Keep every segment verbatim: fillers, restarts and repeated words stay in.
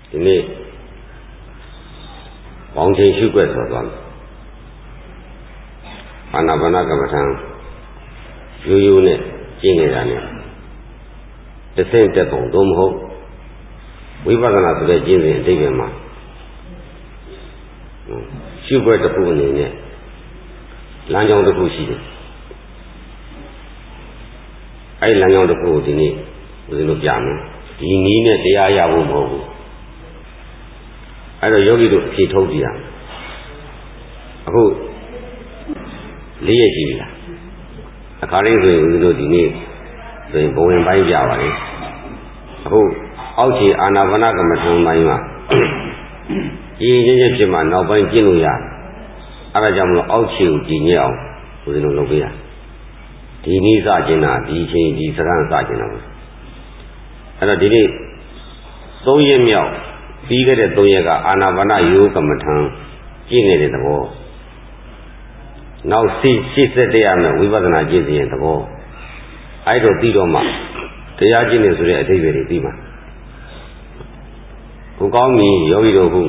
ဒီနေ့ဘောင်ချိန်ရှုွက်ဆိုသွားတယ်အာနာပါနကမ္မထံရိုးရိုးနဲ့ကျင့်နေတာနဲ့တစ်ဆင့်တက်ပုံသို့မဟုတ်ဝိပဿနာဆိုတဲ့ကျင့်စဉ်အတိတ်ပဲမှာရှုွက်တစ်ခုအနေနဲ့လမ်းကြောင်းတစ်ခုရှိတယ်အဲ့လမ်းကြောင်းတစ်ခုကိုဒီနေ့ဦးဇင်းတို့ပြမယ်ဒီနည်းနဲ့တရားရဖို့မဟုတ်ဘူးအဲ့တော့ယောဂီတို့ဖြေထုတ်ကြည့်ရအောင်အခုလေးရရှိပြီလားအခါလေးဆိုရင်ဦးဇင်းတို့ဒီနေ့ဆိုရင်ဘဝင်ပိုင်းပြပါလေအခုအောက်ခြေအာနာပါနကမ္မထံပိုင်းမှာကြည်ချင်းချင်းဖြစ်မှနောက်ပိုင်းကျင့်လို့ရအဲ့ဒါကြောင့်မလို့အောက်ခြေကိုကြည်ညက်အောင်ဦးဇင်းတို့လုပ်ပေးရဒီနည်းစကျင်တာဒီချိန်ဒီစကားစကျင်တာအဲ့တော့ဒီနေ့သုံးရက်မြောက်ပြီးခဲ့တဲ့သုံးရက်ကအာနာပါနယောဂကမ္မထံကျင့်နေတဲ့သဘောနောက်စိစိစက်တရမယ်ဝိပဿနာကျင့်စဉ်သဘောအဲ့တော့ပြီးတော့မှတရားကျင့်နေဆိုတဲ့အဓိပ္ပာယ်တွေပြီးမှာကိုကောင်းပြီယောဂီတို့ခု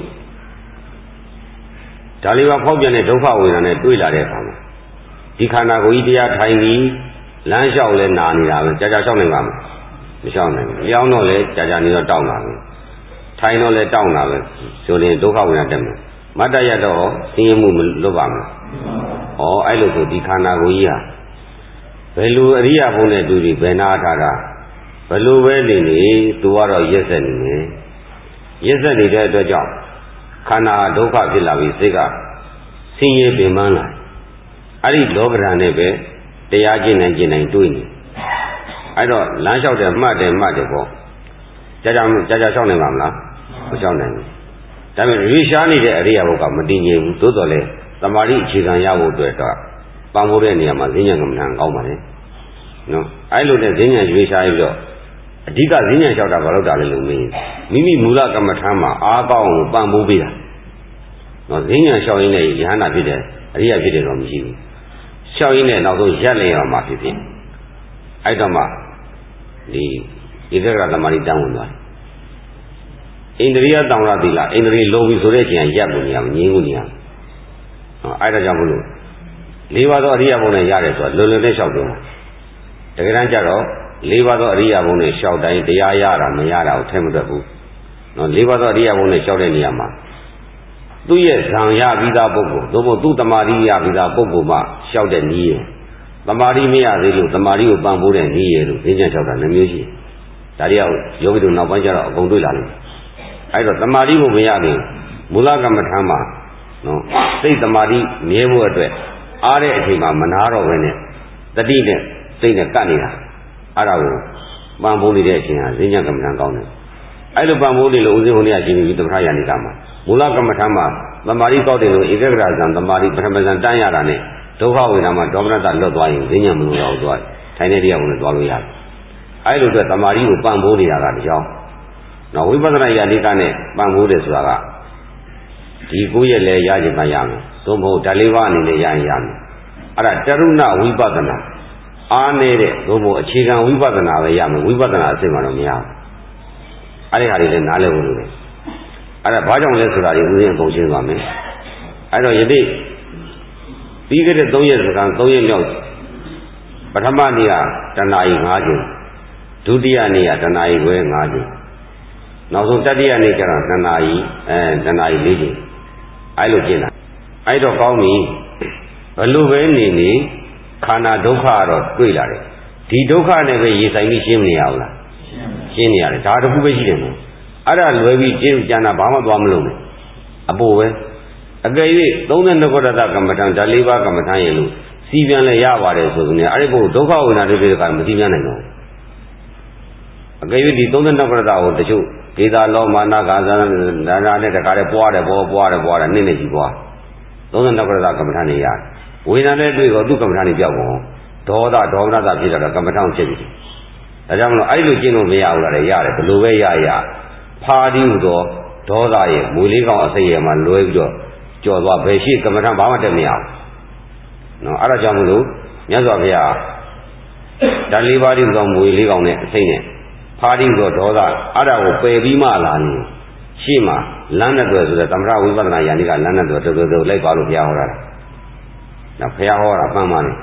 ဒါလေးပါဖောက်ပြန်တဲ့ဒုက္ခဝေဒနာနဲ့တွေ့လာတဲ့အခါမှာဒီခန္ဓာကိုယ်ကြီးတရားထိုင်ပြီးလမ်းလျှောက်လဲနာနေတာပဲကြာကြာလျှောက်နိုင်ပါမလားမလျှောက်နိုင်ဘူးလျောင်းတော့လဲကြာကြာနေတော့တောင်းတာပဲထိုင်တော့လဲတောင်းတာပဲဆိုရင်ဒုက္ခဝေဒနာတက်မယ်မတ္တရတော့ဆင်းရဲမှုမလွတ်ပါမလားဩအဲ့လိုဆိုဒီခန္ဓာကိုယ်ကြီးဟာဘယ်လိုအရိယာဘုံနဲ့တူပြီးဘယ်နာထားတာဘယ်လိုပဲနေနေသူကတော့ရက်ဆက်နေတယ်ရက်ဆက်နေတဲ့အတွက်ကြောင့်ခန္ဓာဒုက္ခဖြစ်လာပြီးစိတ်ကဆင်းရဲပင်ပန်းလာအဲ့ဒီလောကဓာတ်နဲ့ပဲတရားကျင့်နိုင်ကျင့်နိုင်တွေးနေအဲ့တော့လမ်းလျှောက်တယ်မှတ်တယ်မှတ်တယ်ပေါ့ကြာကြာကြာကြာလျှောက်နိုင်ပါမလားမလျှောက်နိုင်ဘူးဒါပေမဲ့ရွေးရှားနေတဲ့အရိယာဘုတ်ကမတည်ငြိမ်ဘူးသို့တော်လည်းသမာဓိအခြေခံရဖို့အတွက်တော့ပံ့ပိုးတဲ့နေရာမှာဈဉ္ဉံကမ္မထံကောင်းပါလေနော်အဲ့လိုနဲ့ဈဉ္ဉံရွေးရှားပြီးတော့အဓိကဈဉ္ဉံလျှောက်တာဘာလို့တာလဲလို့မေးမိမိမူလကမ္မထံမှာအားကောင်းအောင်ပံ့ပိုးပေးတာနော်ဈဉ္ဉံလျှောက်ရင်းနဲ့ယဟနာဖြစ်တယ်အရိယာဖြစ်တယ်တော့မရှိဘူးလျှောက်ရင်းနဲ့နောက်ဆုံးရက်လျအောင်မှဖြစ်ဖြစ်အဲ့တော့မှဒီဧကဂရသမာဓိတန်းဝင်သွားတယ်ဣန္ဒြိယတောင်ရသီလဣန္ဒြေလုံးပြီဆိုတဲ့အချိန်ရက်လို့နေရမှာငြင်းလို့နေရမှာအဲ့ဒါကြောင့်မလို့လေးပါးသောအရိယာဘုံနဲ့ရတယ်ဆိုတော့လွယ်လွယ်နဲ့လျှောက်တော့တကယ်တမ်းကျတော့လေးပါးသောအရိယာဘုံနဲ့လျှောက်တိုင်းတရားရတာမရတာကိုထဲမတွက်ဘူးနော်လေးပါးသောအရိယာဘုံနဲ့လျှောက်တဲ့နေရာမှာသူ့ရဲ့ဇံရပြီးသားပုဂ္ဂိုလ်သို့မဟုတ်သူ့တမာတိရပြီးသားပုဂ္ဂိုလ်မှလျှောက်တဲ့နည်းရယ်တမာတိမရသေးလို့တမာတိကိုပံ့ပိုးတဲ့နည်းရယ်လို့သိကြလျှောက်တာနှမျိုးရှိဒါတွေကယောဂီတို့နောက်ပိုင်းကျတော့အကုန်တွေ့လာလိမ့်မယ်အဲ့တော့တမာတိကိုမရသေးမူလကမ္မထံမှာနော်စိတ်တမာတိမြဲဖို့အတွက်အားတဲ့အချိန်မှာမနာတော့ဘဲနဲ့တတိနဲ့စိတ်နဲ့ကပ်နေတာအဲ့ဒါကိုပံ့ပိုးနေတဲ့အချိန်ဟာဈဉ္ဉံကမ္မထံကောင်းတယ်အဲ့လိုပံ့ပိုးနေလို့ဦးဇင်းဟိုနေ့ကရှင်ပြီးသမထယာနိကမှာမူလကမ္မထံမှာသမာဓိကောက်တယ်လို့ဧကဂရဇံသမာဓိပထမဇံတန်းရတာနဲ့ဒုက္ခဝေဒနာမှာဒေါမနတလွတ်သွားရင်ဈဉ္ဉံမလို့တော့သွားထိုင်တဲ့တရားကိုလည်းသွားလို့ရတယ်အဲ့လိုအတွက်သမာဓိကိုပံ့ပိုးနေတာကတကြောင်နော်ဝိပဿနာယာနိကနဲ့ပံ့ပိုးတယ်ဆိုတာကဒီကိုယ့်ရဲ့လဲရခြင်းမှရမယ်သို့မဟုတ်ဓာလေးပါးအနေနဲ့ရရင်ရမယ်အဲ့ဒါတရုဏဝိပဿနာအားနေတဲ့သို့မဟုတ်အခြေခံဝိပဿနာပဲရမယ်ဝိပဿနာအစစ်မှတော့မရဘူးအဲ့ဒီဟာတွေလည်းနားလည်ဖို့လိုတယ်အဲ့ဒါဘာကြောင့်လဲဆိုတာဒီဦးဇင်းအကုန်ရှင်းသွားမယ်အဲ့တော့ယနေ့ပြီးခဲ့တဲ့သုံးရက်စကန်သုံးရက်မြောက်ပထမနေ့ကတဏှာကြီး၅ချိန်ဒုတိယနေ့ကတဏှာကြီးခွဲ၅ချိန်နောက်ဆုံးတတိယနေ့ကျတော့တဏှာကြီးအဲတဏှာကြီး၄ချိန်အဲ့လိုကျင့်တာအဲ့တော့ကောင်းပြီဘလို့ပဲနေနေခန္ဓာဒုက္ခကတော့တွေ့လာတယ်ဒီဒုက္ခနဲ့ပဲရေဆိုင်ပြီးရှင်းမနေရဘူးလားရှင်းနေရတယ်ဒါတခုပဲရှိတယ်မို့အဲ့ဒါလွယ်ပြီးကျင့်ကြံတာဘာမှသွားမလို့နဲ့အပိုပဲအကယ်၍သုံးတဲ့နဂရတကမ္မထံဓာလေးပါးကမ္မထံရဲ့လို့စီးပြန်လဲရပါတယ်ဆိုရင်အဲ့ဒီဘုဒုက္ခဝေဒနာတွေတွေကမစီးပြန်နိုင်တော့အကယ်၍ဒီသုံးတဲ့နဂရတကိုတချို့ဒေတာလောမာနကာဇာနာနာနဲ့တခါတည်းပွားတယ်ပေါ်ပွားတယ်ပွားတယ်နည်းနည်းကြီးပွားသုံးတဲ့နဂရတကမ္မထံတွေရဝေဒနာနဲ့တွေ့တော့သူ့ကမ္မထံတွေပြောက်ကုန်ဒေါသဒေါမနတာဖြစ်တော့ကမ္မထံဖြစ်ပြီဒါကြောင့်မလို့အဲ့လိုကျင့်လို့မရဘူးလားလေရတယ်ဘယ်လိုပဲရရဖာဒီဟူသောဒေါသရဲ့မွေလေးကောင်အစိတ်ရဲ့မှာလွဲပြီးတော့ကြော်သွားဘယ်ရှိကမ္မထံဘာမှတက်မရဘူးနော်အဲ့ဒါကြောင့်မလို့မြတ်စွာဘုရားဓာတ်လေးပါးဒီဟူသောမွေလေးကောင်နဲ့အစိတ်နဲ့ဖာဒီဟူသောဒေါသအဲ့ဒါကိုပယ်ပြီးမှလာနေရှေ့မှာလမ်းနဲ့တွေ့ဆိုတဲ့သမထဝိပဿနာယန္တိကလမ်းနဲ့တွေ့တော်တော်လိုက်ပါလို့ဘုရားဟောတာနော်ဘုရားဟောတာပန်းပန်းနေ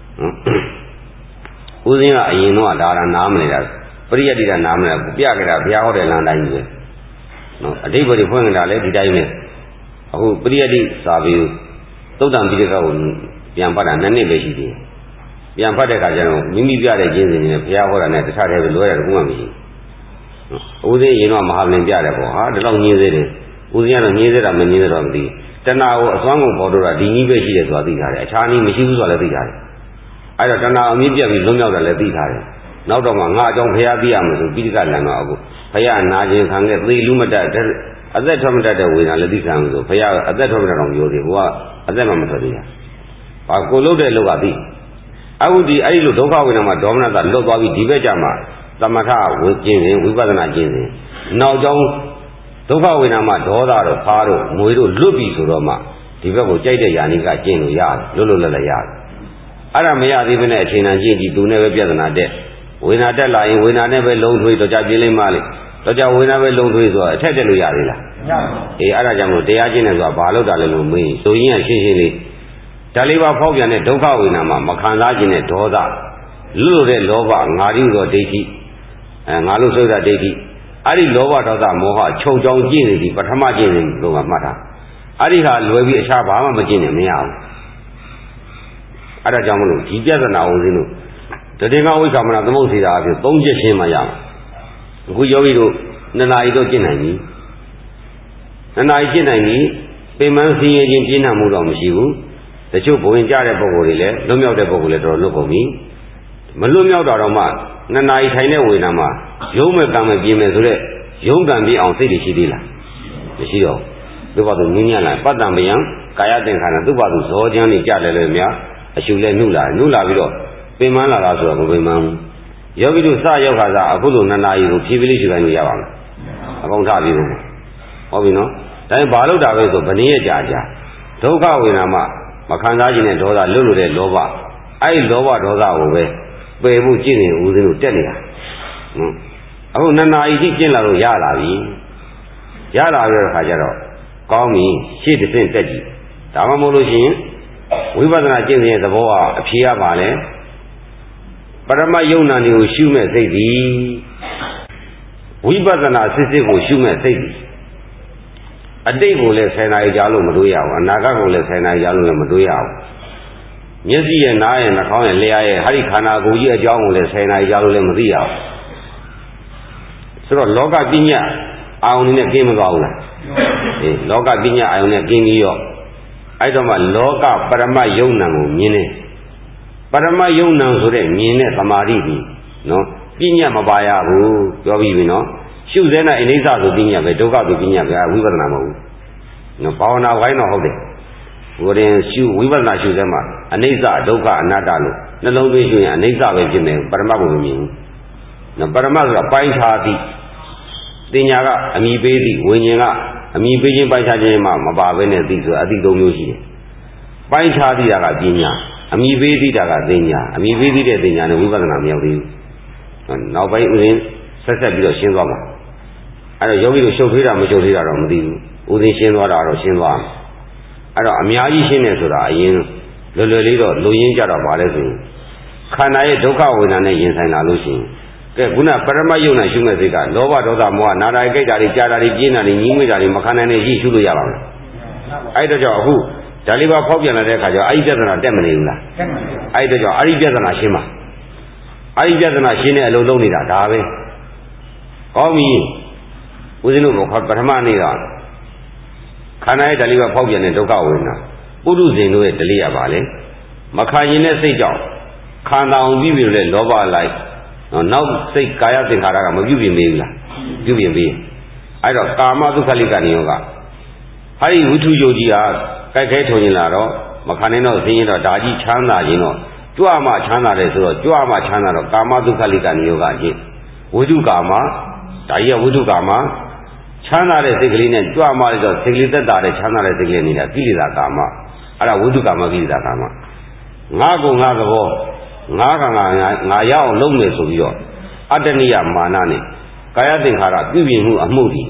ဦးဇင်းကအရင်တော့ဒါရနားမနေတာပရိယတ္တိကနားမနေတာပြကြတာဘုရားဟောတဲ့လမ်းတိုင်းကြီးပဲနော်အတိတ်ဘယ်ဖွင့်ကြတာလဲဒီတိုင်းပဲအခုပရိယတ္တိစာပေသုတ်တံပိဋကကိုပြန်ဖတ်တာနှစ်နှစ်ပဲရှိသေးတယ်ပြန်ဖတ်တဲ့အခါကျတော့မိမိပြတဲ့ကျင့်စဉ်နဲ့ဘုရားဟောတာနဲ့တခြားတည်းပဲလွဲတယ်ဘူးမှမရှိဘူးဦးဇင်းရင်တော့မဟာဗလင်ပြတယ်ပေါ့ဟာဒီလောက်ညင်းသေးတယ်ဦးဇင်းကတော့ညင်းသေးတာမညင်းသေးတော့မသိတဏှာကိုအစွမ်းကုန်ပေါ်တော့တာဒီနည်းပဲရှိတယ်ဆိုတာသိထားတယ်အခြားနည်းမရှိဘူးဆိုတာလည်းသိထားတယ်အဲ့တော့တဏှာအမြင့်ပြတ်ပြီးလွတ်မြောက်တာလည်းသိထားတယ်နောက်တော့မှငါအကြောင်းဘုရားသိရမယ်ဆိုပိဋကလမ်းတော့အခုဘုရားနာခြင်းခံခဲ့သေလူမတတ်အသက်ထွက်မတတ်တဲ့ဝေဒနာလည်းသိခံလို့ဆိုဘုရားအသက်ထွက်မတတ်တော့ပြောသေးဘုရားအသက်မှမထွက်သေးဘူးဘာကိုလို့တဲ့လောကသိအခုဒီအဲ့ဒီလိုဒုက္ခဝေဒနာမှာဒေါမနတလွတ်သွားပြီးဒီဘက်ကျမှသမထဝိကျင့်စဉ်ဝိပဿနာကျင့်စဉ်နောက်ကြောင်းဒုက္ခဝေဒနာမှာဒေါသတို့ဖားတို့ငွေတို့လွတ်ပြီဆိုတော့မှဒီဘက်ကိုကြိုက်တဲ့ယာနိကကျင့်လို့ရတယ်လွတ်လွတ်လပ်လပ်ရတယ်အဲ့ဒါမရသေးဘဲနဲ့အချိန်တန်ကျင့်ကြည့်သူနဲ့ပဲပြဿနာတက်ဝေဒနာတက်လာရင်ဝေဒနာနဲ့ပဲလုံးထွေးတော့ကြပြင်းလိမ့်မှလေတော့ကြဝေဒနာပဲလုံးထွေးဆိုတော့အထက်တက်လို့ရသေးလားမရပါဘူးအေးအဲ့ဒါကြောင့်မို့တရားကျင့်တယ်ဆိုတာဘာလို့တာလဲလို့မေးဆိုရင်ရှင်းရှင်းလေးဒါလေးပါဖောက်ပြန်တဲ့ဒုက္ခဝေဒနာမှာမခံစားခြင်းနဲ့ဒေါသလွတ်တဲ့လောဘငါတိသောဒိဋ္ဌိအဲငါလို့ဆိုတာဒိဋ္ဌိအဲ့ဒီလောဘဒေါသမောဟချုပ်ချောင်ကျင့်နေပြီပထမကျင့်နေပြီလို့မှတ်တာအဲ့ဒီဟာလွယ်ပြီးအခြားဘာမှမကျင့်နဲ့မရဘူးအဲ့ဒါကြောင့်မလို့ဒီပြဿနာဦးစင်းတို့တတိယဝိက္ခမနာသမုတ်စေတာအဖြစ်သုံးချက်ရှင်းမှရမှာအခုယောဂီတို့နှစ်နာရီတော့ကျင့်နိုင်ပြီနှစ်နာရီကျင့်နိုင်ပြီပင်မဆင်းရဲခြင်းပြင်းထန်မှုတော့မရှိဘူးတချို့ဘဝင်ကြတဲ့ပုံကိုယ်တွေလည်းလွတ်မြောက်တဲ့ပုံကိုယ်လည်းတော်တော်လွတ်ကုန်ပြီမလွတ်မြောက်တာတော့မှနှစ်နာရီထိုင်တဲ့ဝေဒနာမှာရုံးမဲ့ကံမဲ့ပြင်းမဲ့ဆိုတဲ့ရုံးကံပြင်းအောင်စိတ်တွေရှိသေးလားမရှိတော့သူ့ဘာသူငင်းညံ့လာပတ္တံမယံကာယသင်္ခါရသူ့ဘာသူဇောချမ်းနေကြတယ်လေများအရှုလဲနှုတ်လာနှုတ်လာပြီးတော့ပင်မလာတာဆိုတော့မပင်မဘူးယောဂီတို့စရောက်ခါစားအခုလိုနှစ်နာရီကိုဖြည်းဖြည်းလေးရှုတိုင်းလို့ရပါမယ်အကုန်ထပြီးဘူးဟုတ်ပြီနော်ဒါရင်ဘာလို့တာပဲဆိုဗနည်းရကြာကြာဒုက္ခဝေဒနာမှာမခံစားခြင်းနဲ့ဒေါသလွတ်လို့တဲ့လောဘအဲ့ဒီလောဘဒေါသကိုပဲပယ်ဖို့ကျင့်နေဦးစင်းတို့တက်နေတာဟွန်းအခုနှစ်နာရီထိကျင့်လာလို့ရလာပြီရလာပြီးတော့ခါကျတော့ကောင်းပြီရှေ့တစ်ဆင့်တက်ကြည့်ဒါမှမဟုတ်လို့ရှိရင်ဝိပဿနာကျင့်စဉ်ရဲ့သဘောကအဖြေရပါလေပရမယုံနာတွေကိုရှုမဲ့စိတ်သည်ဝိပဿနာစစ်စစ်ကိုရှုမဲ့စိတ်သည်အတိတ်ကိုလည်းဆယ်နာရီကြာလို့မတွေးရဘူးအနာဂတ်ကိုလည်းဆယ်နာရီကြာလို့လည်းမတွေးရဘူးမျက်စိရဲ့နားရဲ့နှာခေါင်းရဲ့လျှာရဲ့ဟာဒီခန္ဓာကိုယ်ကြီးအကြောင်းကိုလည်းဆယ်နာရီကြာလို့လည်းမသိရဘူးဆိုတော့လောကပညာအာယုန်နဲ့ကင်းမသွားဘူးလားအေးလောကပညာအာယုန်နဲ့ကင်းပြီးတော့အဲ့တော့မှလောကပရမယုံနာကိုမြင်တယ်ပရမယုံနာဆိုတဲ့မြင်တဲ့သမာဓိကြီးနော်ပညာမပါရဘူးပြောပြီးပြီနော်ရှုစဲနာအိဋ္ဌဆိုပညာပဲဒုက္ခဆိုပညာပဲဝိပဿနာမဟုတ်ဘူးနော်ဘာဝနာဝိုင်းတော့ဟုတ်တယ်ဘုရင်ရှုဝိပဿနာရှုစဲမှာအနိစ္စဒုက္ခအနတ္တလို့နှလုံးသွင်းရှုရင်အနိစ္စပဲဖြစ်မယ်ပရမတ်ကိုမမြင်ဘူးနော်ပရမတ်ဆိုတာပိုင်းခြားသည်တင်ညာကအမိပေးသည်ဝိညာဉ်ကအမိပေးခြင်းပိုင်းခြားခြင်းမှာမပါဘဲနဲ့သိဆိုအတိသုံးမျိုးရှိတယ်ပိုင်းခြားသည်တာကပညာအမိပေးသည်တာကတင်ညာအမိပေးသည်တဲ့တင်ညာနဲ့ဝိပဿနာမရောက်သေးဘူးနောက်ပိုင်းဥစဉ်ဆက်ဆက်ပြီးတော့ရှင်းသွားမှာအဲ့တော့ယောဂီတို့ရှုပ်ထွေးတာမရှုပ်ထွေးတာတော့မသိဘူးဥစဉ်ရှင်းသွားတာတော့ရှင်းသွားမှာအဲ့တော့အများကြီးရှင်းနေဆိုတာအရင်လွယ်လွယ်လေးတော့လူရင်းကြတော့ပါလဲဆိုရင်ခန္ဓာရဲ့ဒုက္ခဝေဒနာနဲ့ရင်ဆိုင်လာလို့ရှိရင်ကဲခုနပရမတ်ယုံနာရှုမဲ့စိတ်ကလောဘဒေါသမောဟနာတာကြိတ်တာတွေကြာတာတွေပြင်းတာတွေညီးငွေ့တာတွေမခံနိုင်နေရှိရှုလို့ရပါမယ်အဲ့တော့ကြောင့်အခုဒါလေးပါဖောက်ပြန်လာတဲ့အခါကျတော့အဲ့ဒီပြဿနာတက်မနေဘူးလားတက်ပါဘူးအဲ့တော့ကြောင့်အဲ့ဒီပြဿနာရှင်းပါအဲ့ဒီပြဿနာရှင်းတဲ့အလုံးလုံးနေတာဒါပဲကောင်းပြီဦးဇင်းတို့ကပထမနေ့ကခန္ဓာရဲ့ဒါလေးပါဖောက်ပြန်တဲ့ဒုက္ခဝေဒနာပုရုဇဉ်တို့ရဲ့ဒလေးရပါလေမခံရင်တဲ့စိတ်ကြောင့်ခန္ဓာအောင်ပြီးပြီလို့လောဘလိုက်နောက်စိတ်ကာယသင်္ခါရကမပြုပြင်ပေးဘူးလားပြုပြင်ပေးအဲ့တော့ကာမဒုက္ခလိကနိယောကဟာဒီဝိထုယုတ်ကြီးဟာကြိုက်ခဲထုံရင်လာတော့မခံနိုင်တော့သိရင်တော့ဒါကြီးချမ်းသာရင်တော့ကြွမှချမ်းသာတယ်ဆိုတော့ကြွမှချမ်းသာတော့ကာမဒုက္ခလိကနိယောကအကျင့်ဝိထုကာမဒါကြီးကဝိထုကာမချမ်းသာတဲ့စိတ်ကလေးနဲ့ကြွမှလိုက်တော့စိတ်ကလေးသက်သာတဲ့ချမ်းသာတဲ့စိတ်ကလေးနေတာကိလေသာကာမအဲ့ဒါဝိထုကာမကိလေသာကာမငါကုငါသဘောငါးကငါငါရအောင်လုပ်မယ်ဆိုပြီးတော့အတ္တနိယမာနနဲ့ကာယသင်္ခါရပြုပြင်မှုအမှုတည်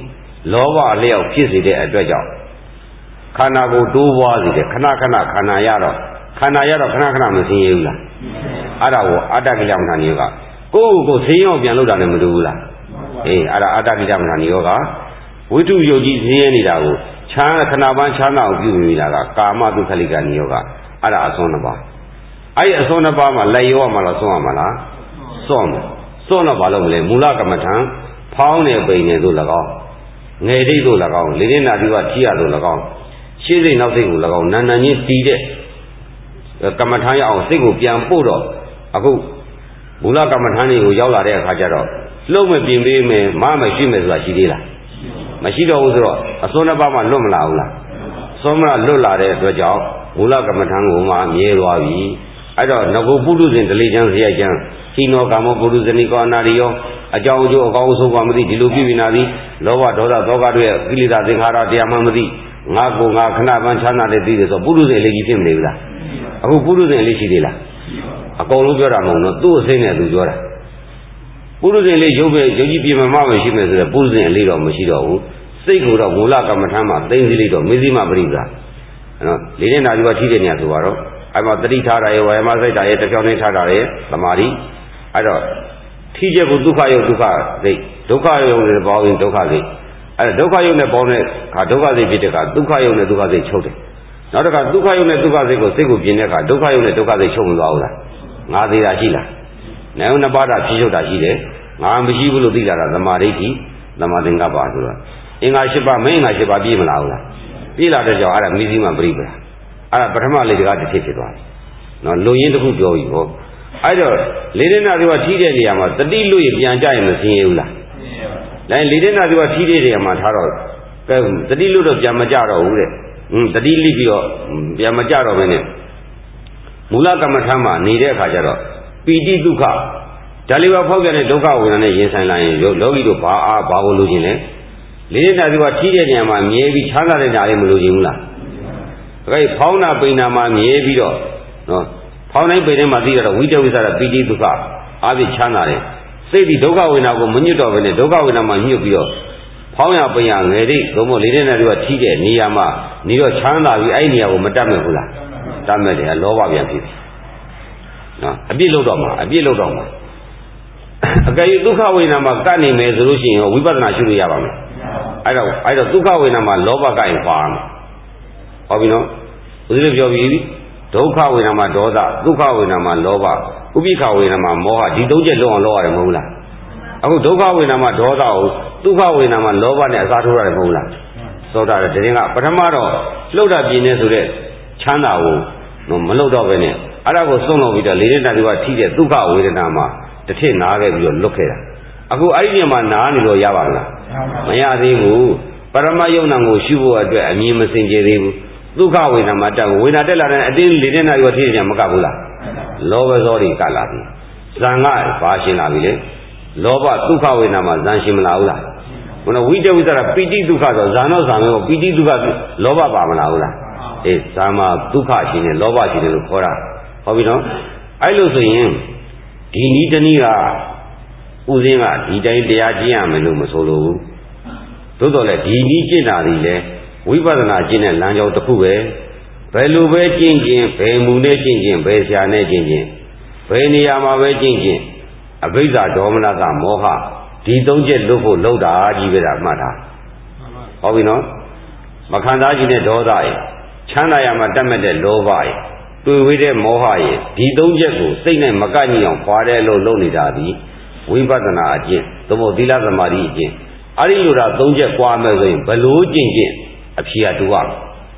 လောဘအလျောက်ဖြစ်စေတဲ့အတွက်ကြောင့်ခန္ဓာကိုယ်တိုးပွားစေတယ်ခဏခဏခန္ဓာရတော့ခန္ဓာရတော့ခဏခဏမစင်ရဘူးလားအဲ့ဒါကိုအတ္တကိလမထာနိယောကကိုယ့်ကိုယ်ဆေးရောပြန်လုပ်တာလည်းမတူဘူးလားအေးအဲ့ဒါအတ္တကိလမထာနိယောကဝိတုယုတ်ကြီးစင်းရနေတာကိုချမ်းခဏပန်းချမ်းသာအောင်ပြုနေတာကကာမတုခလိကနိယောကအဲ့ဒါအစွန်းနှစ်ပါးအဲ့ဒီအစွန်းနှစ်ပါးမှာလက်ရောမှာလားစွန့်ရမှာလားစွန့်မယ်စွန့်တော့ဘာလို့မလဲမူလကမ္မထံဖောင်းနေပိန်နေတို့၎င်းငယ်တိတ်တို့၎င်းလေးလေးနာတိဝထိရတို့၎င်းရှေ့စိတ်နောက်စိတ်ကို၎င်းနာနာချင်းတီးတဲ့ကမ္မထံရအောင်စိတ်ကိုပြန်ပို့တော့အခုမူလကမ္မထံတွေကိုရောက်လာတဲ့အခါကျတော့လှုပ်မပြင်ပေးမယ်မမရှိမယ်ဆိုတာရှိသေးလားမရှိတော့ဘူးဆိုတော့အစွန်းတစ်ပါးမှလွတ်မလာဘူးလားစွန်းမလားလွတ်လာတဲ့အတွက်ကြောင့်မူလကမ္မထံကိုမှမြဲသွားပြီအဲ့တော့ငကုပုထုဇဉ်ဒလိချမ်းဇယချမ်းဟိနောကာမောပုထုဇနိကောအနာရိယောအကြောင်းအကျိုးအကောင်းအဆိုးကမသိဒီလိုပြည်နာသည်လောဘဒေါသသောကတို့ရဲ့ကိလေသာသင်္ခါရတရားမှမသိငါကိုငါခဏပန်းချမ်းသာတဲ့သိတယ်ဆိုပုထုဇဉ်လေးကြီးဖြစ်မနေဘူးလားအခုပုထုဇဉ်လေးရှိသေးလားအကုန်လုံးပြောတာမဟုတ်တော့သူ့အစိမ့်နဲ့သူပြောတာပုထုဇဉ်လေးရုပ်ပဲရုပ်ကြီးပြင်မမမရှိမယ်ဆိုတော့ပုထုဇဉ်အလေးတော့မရှိတော့ဘူးစိတ်ကိုတော့မူလကမ္မထမ်းမှာသိသိလေးတော့မေဇိမပရိပ္ပာနော်လေးတဲ့နာဒီကထိတဲ့နေရာဆိုတော့အဲ့မှာတတိထားတာရဲ့ဝါယမစိတ်တာရဲ့တပြောင်းနေထားတာရဲ့သမာဓိအဲ့တော့ထိချက်ကိုဒုက္ခယုတ်ဒုက္ခစိတ်ဒုက္ခယုတ်နဲ့ပေါင်းရင်ဒုက္ခစိတ်အဲ့ဒုက္ခယုတ်နဲ့ပေါင်းတဲ့အခါဒုက္ခစိတ်ဖြစ်တဲ့အခါဒုက္ခယုတ်နဲ့ဒုက္ခစိတ်ချုပ်တယ်နောက်တစ်ခါဒုက္ခယုတ်နဲ့ဒုက္ခစိတ်ကိုစိတ်ကိုပြင်တဲ့အခါဒုက္ခယုတ်နဲ့ဒုက္ခစိတ်ချုပ်မသွားဘူးလားငါသေးတာရှိလားနာယုံနှစ်ပါးတာဖြစ်ချုပ်တာရှိတယ်ငါမရှိဘူးလို့သိလာတာသမာဓိဋ္ဌိသမာသင်္ကပ္ပဆိုတော့အင်္ဂါ၈ပါးမင်းအင်္ဂါ၈ပါးပြည့်မလားဘူးလားပြည့်လာတဲ့ကြောင့်အဲ့ဒါမိသီမပရိပ္ပာအဲ့ဒါပထမလေးတကားတစ်ဖြစ်ဖြစ်သွားတယ်နော်လူရင်းတစ်ခုပြောပြီဟောအဲ့တော့လေဒနာဒီကထိတဲ့နေရာမှာတတိလွတ်ရပြန်ကြရင်မစင်းရဘူးလားလဲလေဒနာဒီကထိတဲ့နေရာမှာထားတော့ကဲတတိလွတ်တော့ပြန်မကြတော့ဘူးတဲ့ဟင်းတတိလိပြီးတော့ပြန်မကြတော့ဘဲနဲ့မူလကမ္မထမ်းမှာနေတဲ့အခါကျတော့ပီတိဒုက္ခဒါလေးပါဖောက်ပြန်တဲ့ဒုက္ခဝေဒနာနဲ့ရင်ဆိုင်လာရင်လောကီတို့ဘာအားဘာလို့လို့ခြင်းလဲလေဒနာဒီကထိတဲ့နေရာမှာမြဲပြီးချမ်းသာတဲ့နေရာလေးမလို့ခြင်းဘူးလားဒါကြိဖောင်းနာပိန်နာမှာမြဲပြီးတော့နော်ဖောင်းတိုင်းပိန်တိုင်းမှာသိရတော့ဝိတဝိသရပီတိဒုက္ခအားဖြင့်ချမ်းသာတယ်စိတ်ဒီဒုက္ခဝေဒနာကိုမညွတ်တော့ဘဲနဲ့ဒုက္ခဝေဒနာမှာညွတ်ပြီးတော့ဖောင်းရပိန်ရငယ်တိတ်ဘုံမို့လေးတဲ့နေရာကထိတဲ့နေရာမှာနေတော့ချမ်းသာပြီးအဲ့ဒီနေရာကိုမတတ်မဲ့ဘူးလားတတ်မဲ့တယ်လောဘပြန်ဖြစ်ပြီနော်အပြစ်လို့တော့မှာအပြစ်လို့တော့မှာအကယ်၍ဒုက္ခဝေဒနာမှာကတ်နေမယ်ဆိုလို့ရှိရင်ဝိပဿနာရှုလို့ရပါမလားအဲ့တော့အဲ့တော့ဒုက္ခဝေဒနာမှာလောဘကရင်ခွာရမယ်ဟုတ်ပြီနော်ဦးဇင်းပြောပြီးဒုက္ခဝေဒနာမှာဒေါသဒုက္ခဝေဒနာမှာလောဘဥပိ္ပခဝေဒနာမှာမောဟဒီသုံးချက်လုံးအောင်လုပ်ရတယ်မဟုတ်လားအခုဒုက္ခဝေဒနာမှာဒေါသကိုဒုက္ခဝေဒနာမှာလောဘနဲ့အစားထိုးရတယ်မဟုတ်လားသောတာတဲ့တရင်ကပထမတော့လှုပ်တာပြင်းနေဆိုတဲ့ချမ်းသာကိုမလှုပ်တော့ပဲနဲ့အဲ့ဒါကိုစွန့်လို့ပြီးတော့လေတဲ့တည်းကထိတဲ့ဒုက္ခဝေဒနာမှာတစ်ထစ်နားခဲ့ပြီးတော့လွတ်ခဲ့တာအခုအဲ့ဒီနေရာမှာနားနေလို့ရပါမလားမရသေးဘူးပရမယုံနာကိုရှုဖို့အတွက်အမြင်မစင်ကြယ်သေးဘူးဒုက္ခဝေဒနာမှာတက်ဝေဒနာတက်လာတဲ့အတင်းလေတဲ့နာရောထိတယ်မကဘူးလားလောဘဇောတွေကလာပြီဇံကဘာရှင်းလာပြီလေလောဘဒုက္ခဝေဒနာမှာဇံရှင်းမလာဘူးလားဘုရားဝိတဝိသရပိဋိဒုက္ခဆိုဇာနောဇာမေကိုပိဋိဒုက္ခလောဘပါမလားဘူးလားအေးဇာမှာဒုက္ခရှင်းတယ်လောဘရှင်းတယ်လို့ခေါ်တာဟုတ်ပြီနော်အဲ့လိုဆိုရင်ဒီနည်းတနည်းကဥစဉ်ကဒီတိုင်းတရားကျင့်ရမယ်လို့မဆိုလိုဘူးသို့တော်လည်းဒီနည်းကျင့်တာဒီလေဝိပဿနာကျင့်တဲ့လမ်းကြောင်းတစ်ခုပဲဘယ်လိုပဲကျင့်ကျင့်ဘယ်မူနဲ့ကျင့်ကျင့်ဘယ်ဆရာနဲ့ကျင့်ကျင့်ဘယ်နေရာမှာပဲကျင့်ကျင့်အဘိဓါဒေါမနတမောဟဒီသုံးချက်လွတ်ဖို့လှုပ်တာကြီးပဲတာမှတ်တာဟုတ်ပြီနော်မခံစားခြင်းနဲ့ဒေါသရဲ့ချမ်းသာရမှာတတ်မဲ့တဲ့လောဘရဲ့တွေ့ဝေးတဲ့မောဟရဲ့ဒီသုံးချက်ကိုစိတ်နဲ့မကန့်ညအောင်ခွာတဲ့လို့လုပ်နေတာဒီဝိပဿနာအကျင့်သို့မဟုတ်သီလသမာဓိအကျင့်အဲ့ဒီလိုတာသုံးချက်ကွာမယ်ဆိုရင်ဘလို့ကျင့်ကျင့်အဖြေကတူရမယ်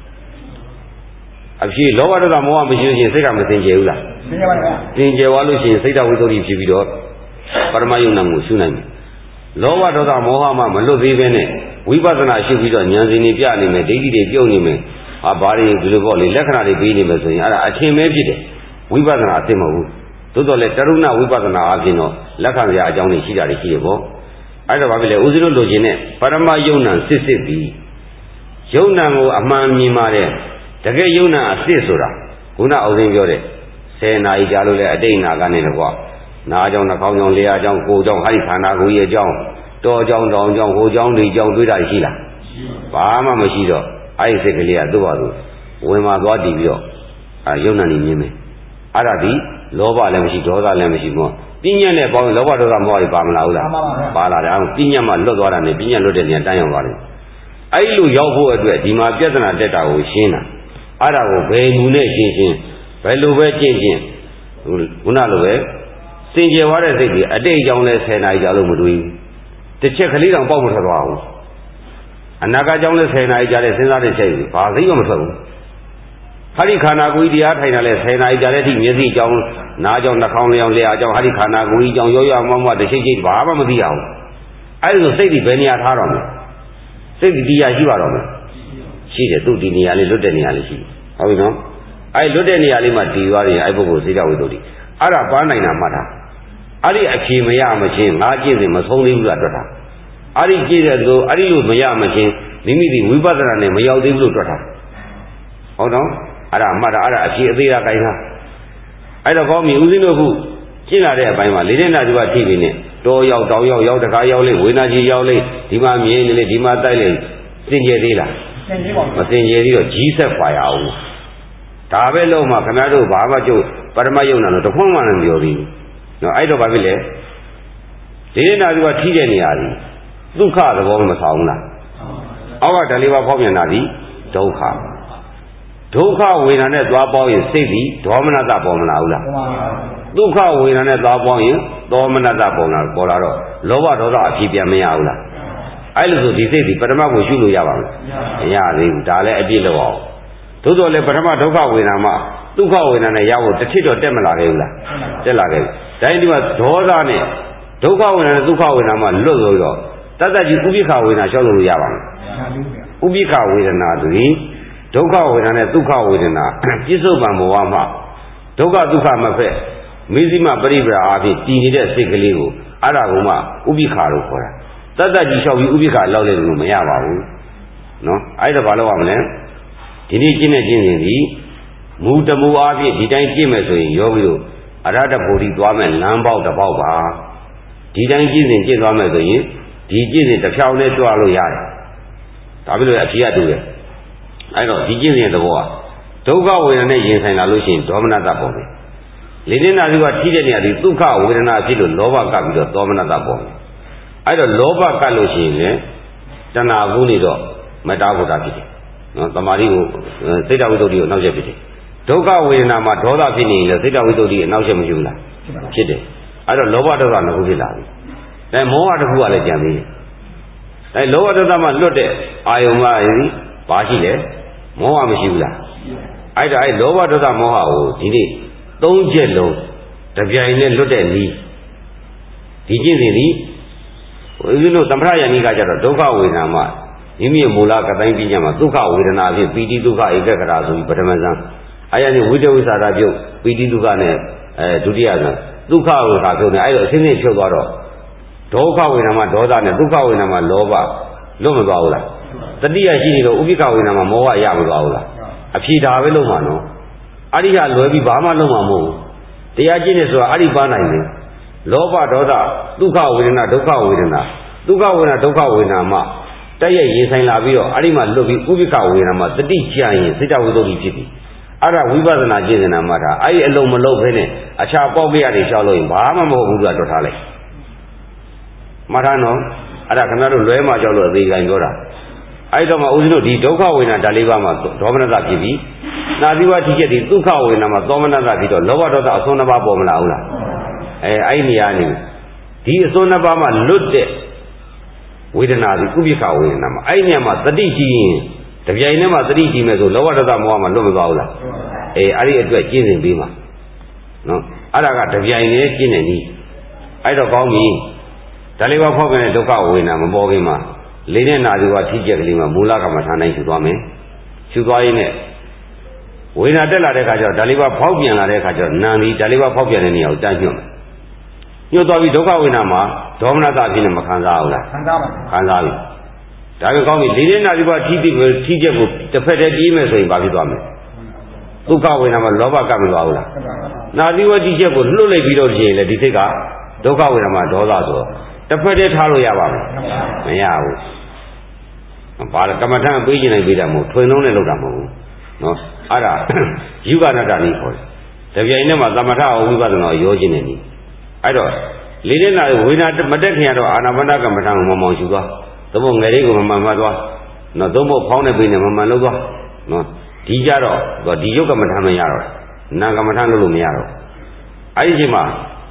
အဖြေလောဘဒေါသမောဟမရှိရင်စိတ်ကမစင်ကြယ်ဘူးလားစင်ကြယ်ပါဗျာစင်ကြယ်သွားလို့ရှိရင်စိတ်တဝိသုဒ္ဓိဖြစ်ပြီးတော့ပရမယုံနာကိုရှုနိုင်တယ်လောဘဒေါသမောဟမှမလွတ်သေးပဲနဲ့ဝိပဿနာရှုပြီးတော့ဉာဏ်စဉ်တွေပြနေမယ်ဒိဋ္ဌိတွေပြုတ်နေမယ်ဟာဘာတွေဒီလိုပေါ့လေလက္ခဏာတွေပြီးနေမယ်ဆိုရင်အဲ့ဒါအထင်ပဲဖြစ်တယ်ဝိပဿနာအသိမဟုတ်ဘူးသို့တော်လည်းတရုဏဝိပဿနာအပြင်တော့လက်ခံစရာအကြောင်းတွေရှိတာတွေရှိတယ်ပေါ့အဲ့ဒါဘာဖြစ်လဲဦးဇင်းတို့လိုချင်တဲ့ပရမယုံနာစစ်စစ်ပြီးယုံနာကိုအမှန်မြင်ပါတယ်တကယ်ယုံနာအစစ်ဆိုတာခုနအောင်စင်းပြောတဲ့ဆယ်နာရီကြာလို့လည်းအတိတ်နာကနေတော့ကွာနားကြောင့်နှာခေါင်းကြောင့်လျှာကြောင့်ကိုယ်ကြောင့်ဟာဒီခန္ဓာကိုယ်ရဲ့အကြောင်းတော်ကြောင်တောင်ကြောင်ဟိုကြောင်ဒီကြောင်တွေးတာရှိလားဘာမှမရှိတော့အဲ့ဒီစိတ်ကလေးကသူ့ဘာလို့ဝင်มาသွားတည်ပြီးတော့အဲယုံနာနေမြင်မယ်အဲ့ဒါဒီလောဘလည်းမရှိဒေါသလည်းမရှိဘူးပညာနဲ့ပေါင်းလောဘဒေါသမောဟတွေပါမလာဘူးလားပါလာတယ်ပညာမှလွတ်သွားတာနဲ့ပညာလွတ်တဲ့နေရာတန်းရောက်သွားတယ်အဲ့လိုရောက်ဖို့အတွက်ဒီမှာပြဿနာတက်တာကိုရှင်းတာအဲ့ဒါကိုဘယ်မူနဲ့ရှင်းရှင်းဘယ်လိုပဲကျင့်ကျင့်ခုနလိုပဲစင်ကြယ်သွားတဲ့စိတ်ကြီးအတိတ်အကြောင်းလဲဆယ်နာရီကြာလို့မတွေးဘူးတစ်ချက်ကလေးတောင်ပေါက်မထွက်သွားဘူးအနာဂတ်ကြောင့်လဲဆယ်နာရီကြာတဲ့စဉ်းစားတဲ့စိတ်ကြီးဘာသိမှမထွက်ဘူးဟာဒီခန္ဓာကိုယ်ကြီးတရားထိုင်တာလဲဆယ်နာရီကြာတဲ့အထိမျက်စိကြောင့်နားကြောင့်နှာခေါင်းလျောင်းလျှာကြောင့်ဟာဒီခန္ဓာကိုယ်ကြီးကြောင့်ရောရောမောမောတစ်ချိတ်ချိတ်ဘာမှမသိရဘူးအဲ့ဒီလိုစိတ်ကြီးဘယ်နေရာထားတော့မလဲစိတ်ကြီးတရားရှိပါတော့မလဲရှိတယ်သူ့ဒီနေရာလေးလွတ်တဲ့နေရာလေးရှိဟုတ်ပြီနော်အဲ့လွတ်တဲ့နေရာလေးမှာတည်သွားတယ်အဲ့ပုဂ္ဂိုလ်စိတ်ဓာတ်ဝိတ္တုတိအဲ့ဒါပန်းနိုင်တာမှတ်တာအဲ့ဒီအဖြေမရမချင်းငါကြည့်စဉ်မဆုံးသေးဘူးလားတွက်တာအဲ့ဒီကြည့်တဲ့သူအဲ့ဒီလိုမရမချင်းမိမိဒီဝိပဿနာနဲ့မရောက်သေးဘူးလို့တွက်တာဟုတ်တော့အဲ့ဒါမှတ်တာအဲ့ဒါအဖြေအသေးတာကိုင်းတာအဲ့တော့ကောင်းပြီဦးဇင်းတို့ခုရှင်းလာတဲ့အပိုင်းမှာလေးတဲ့နာသူကထိပြီနဲ့တော်ရောက်တောင်ရောက်ရောက်တကားရောက်လေဝေနာကြီးရောက်လေဒီမှာမြင်နေလေဒီမှာတိုက်လေစင်ကြယ်သေးလားစင်ကြယ်ပါဘူးမစင်ကြယ်သေးတော့ကြီးဆက်ပါရအောင်ဒါပဲလုံးမှာခင်ဗျားတို့ဘာမှကျုပ်ပရမယုံနာတော့တခွန်းမှလည်းမပြောသေးဘူးနော်အဲ့တော့ဘာဖြစ်လဲဒီနာသူကထိတဲ့နေရာကြီးဒုက္ခသဘောမဆောင်ဘူးလားအောက်ကဓာလေးပါဖောက်ပြန်တာဒီဒုက္ခဒုက္ခဝေဒနာနဲ့သွားပေါင်းရင်စိတ်ဒီဒေါမနတပေါ်မလာဘူးလားဒုက္ခဝေဒနာနဲ့သွားပေါင်းရင်ဒေါမနတပေါ်လာပေါ်လာတော့လောဘဒေါသအဖြစ်ပြန်မရဘူးလားအဲ့လိုဆိုဒီစိတ်ဒီပထမကိုရှုလို့ရပါမလားမရသေးဘူးဒါလည်းအပြည့်လောက်အောင်သို့တော်လည်းပထမဒုက္ခဝေဒနာမှာဒုက္ခဝေဒနာနဲ့ရဖို့တစ်ထစ်တော့တက်မလာခဲ့ဘူးလားတက်လာခဲ့ပြီဒါဒီမှာဒေါသနဲ့ဒုက္ခဝေဒနာနဲ့ဒုက္ခဝေဒနာမှာလွတ်လို့တော့တတ္တကြီးဥပိ္ပခဝေဒနာရှောက်လို့ရပါမလားဥပိ္ပခဝေဒနာဆိုရင်ဒုက္ခဝေဒနာနဲ့ဒုက္ခဝေဒနာပြစ္ဆုတ်ပံဘဝမှာဒုက္ခဒုက္ခမဖက်မိသိမပရိပရာအဖြစ်တည်နေတဲ့စိတ်ကလေးကိုအဲ့ဒါကမှဥပိ္ပခလို့ခေါ်တာတတ္တကြီးလျှောက်ပြီးဥပိ္ပခလောက်လည်းလို့မရပါဘူးနော်အဲ့ဒါဘာလို့ရမလဲဒီနေ့ကျင့်တဲ့ကျင့်စဉ်ဒီမူတမူအဖြစ်ဒီတိုင်းကျင့်မယ်ဆိုရင်ယောဂီတို့အရဟတဗုဒ္ဓသွားမယ်လမ်းပေါက်တစ်ပေါက်ပါဒီတိုင်းကျင့်စဉ်ကျင့်သွားမယ်ဆိုရင်ဒီကျင့်စဉ်တစ်ဖြောင်းနဲ့တွားလို့ရတယ်ဒါပြီးလို့အဖြေရတူတယ်အဲ့တော့ဒီကျင့်စဉ်သဘောကဒုက္ခဝေဒနာနဲ့ရင်ဆိုင်လာလို့ရှိရင်ဒေါမနတပေါ်တယ်လေနေနာစုကထိတဲ့နေရာဒီဒုက္ခဝေဒနာဖြစ်လို့လောဘကပ်ပြီးတော့ဒေါမနတပေါ်တယ်အဲ့တော့လောဘကပ်လို့ရှိရင်လည်းတဏှာကူးနေတော့မတားဖို့တာဖြစ်တယ်နော်တမာတိကိုစိတ်တဝိတ္တုကိုနောက်ချက်ဖြစ်တယ်ဒုက္ခဝေဒနာမှာဒေါသဖြစ်နေရင်လည်းစိတ်တဝိတ္တုကိုနောက်ချက်မရှိဘူးလားဖြစ်တယ်အဲ့တော့လောဘဒေါသနှစ်ခုဖြစ်လာပြီဒါမောဟတစ်ခုကလည်းကြံသေးတယ်အဲလောဘဒေါသမှာလွတ်တဲ့အာယုံကဘာရှိလဲမောဟမရှိဘူးလားအဲ့ဒါအဲ့လောဘဒေါသမောဟကိုဒီနေ့သုံးချက်လုံးတပြိုင်နဲ့လွတ်တဲ့နည်းဒီကျင့်စဉ်ဒီဦးဇင်းတို့သမထယဏီကကြတော့ဒုက္ခဝေဒနာမှာမိမိရဲ့မူလကတိုင်းပညာမှာဒုက္ခဝေဒနာအဖြစ်ပီတိဒုက္ခဧကဂရဆိုပြီးပထမဇန်အဲရနေဝိတဝိသရာပြုတ်ပီတိဒုက္ခနဲ့အဲဒုတိယဇန်ဒုက္ခဝေဒနာပြုတ်နေအဲ့တော့အစဉ်စဉ်ဖြုတ်သွားတော့ဒုက္ခဝေဒနာမှာဒေါသနဲ့ဒုက္ခဝေဒနာမှာလောဘလွတ်မသွားဘူးလားတတိယရှိနေတော့ဥပိ္ပခဝေဒနာမှာမောဟရမသွားဘူးလားအဖြေဒါပဲလုံးမှာနော်အရိယလွယ်ပြီးဘာမှလုံးမှာမဟုတ်ဘူးတရားကျင့်နေဆိုတာအရိပါနိုင်တယ်လောဘဒေါသဒုက္ခဝေဒနာဒုက္ခဝေဒနာဒုက္ခဝေဒနာဒုက္ခဝေဒနာမှာတက်ရဲ့ရင်ဆိုင်လာပြီးတော့အဲ့ဒီမှာလွတ်ပြီးဥပိ္ပခဝေဒနာမှာတတိကြရင်စိတ္တဝိတ္တုဖြစ်ပြီအဲ့ဒါဝိပဿနာကျင့်နေတာမှတ်တာအဲ့ဒီအလုံးမလုံးခဲနဲ့အခြားပေါက်ကြရတယ်ရှောက်လို့ရင်ဘာမှမဟုတ်ဘူးဆိုတာတွက်ထားလိုက်မှတ်ထားနော်အဲ့ဒါခင်ဗျားတို့လွဲမှာကြောက်လို့အသေးခံပြောတာအဲ့တော့မှဦးဇင်းတို့ဒီဒုက္ခဝေဒနာဓာလေးပါးမှာဒေါမနတဖြစ်ပြီနာသီဝတိချက်ဒီဒုက္ခဝေဒနာမှာသောမနတဖြစ်တော့လောဘဒေါသအစွန်းနှစ်ပါးပေါ်မလာဘူးလားအဲအဲ့ဒီနေရာနေဒီအစွန်းနှစ်ပါးမှာလွတ်တဲ့ဝေဒနာဒီဥပိ္ပခဝေဒနာမှာအဲ့ဒီနေရာမှာတတိကြည့်ရင်တပြိုင်တည်းမှာတတိကြည့်မယ်ဆိုလောဘဒေါသမောဟမှာလွတ်မသွားဘူးလားအဲအဲ့ဒီအတွက်ကျင့်စဉ်ပေးမှာနော်အဲ့ဒါကတပြိုင်တည်းကျင့်နေနည်းအဲ့တော့ကောင်းပြီဒါလေးပါဖောက်ပြန်တဲ့ဒုက္ခဝေဒနာမပေါ်ခင်မှာလေးနဲ့နာသူကထိကျက်ကလေးမှာမူလကမ္မထာနိုင်ရှုသွားမယ်ရှုသွားရင်းနဲ့ဝေဒနာတက်လာတဲ့အခါကျတော့ဒါလေးပါဖောက်ပြန်လာတဲ့အခါကျတော့နာပြီးဒါလေးပါဖောက်ပြန်တဲ့နေရာကိုတန်းညွတ်မယ်ညွတ်သွားပြီးဒုက္ခဝေဒနာမှာဒေါမနတအဖြစ်နဲ့မခံစားဘူးလားခံစားပါခံစားပြီဒါပဲကောင်းပြီလေးနဲ့နာသူကထိတိကိုထိကျက်ကိုတစ်ဖက်တည်းပြေးမယ်ဆိုရင်ဘာဖြစ်သွားမလဲဒုက္ခဝေဒနာမှာလောဘကပ်မသွားဘူးလားနာသူကထိကျက်ကိုလွတ်လိုက်ပြီးတော့ဖြစ်ရင်လေဒီစိတ်ကဒုက္ခဝေဒနာမှာဒေါသဆိုတစ်ဖက်တည်းထားလို့ရပါမလားမရဘူးဘာလဲကမ္မထံပေးခြင်းလိုက်ပေးတာမဟုတ်ထွင်လုံးနဲ့လောက်တာမဟုတ်ဘူးနော်အဲ့ဒါယူကနာတာနည်းခေါ်တယ်တပြိုင်နက်မှာသမထဝိပဿနာရောခြင်းနေနည်းအဲ့တော့လေးတဲ့နာဝိနာမတက်ခင်တော့အာနာပါနကမ္မထံကိုမမောင်ယူသွားသို့မဟုတ်ငယ်လေးကိုမမှန်မှတ်သွားနော်သို့မဟုတ်ဖောင်းနေပေးနေမမှန်လို့သွားနော်ဒီကြတော့ဒီယုတ်ကမ္မထံမရတော့နာကမ္မထံလို့လို့မရတော့အဲ့ဒီအချိန်မှာ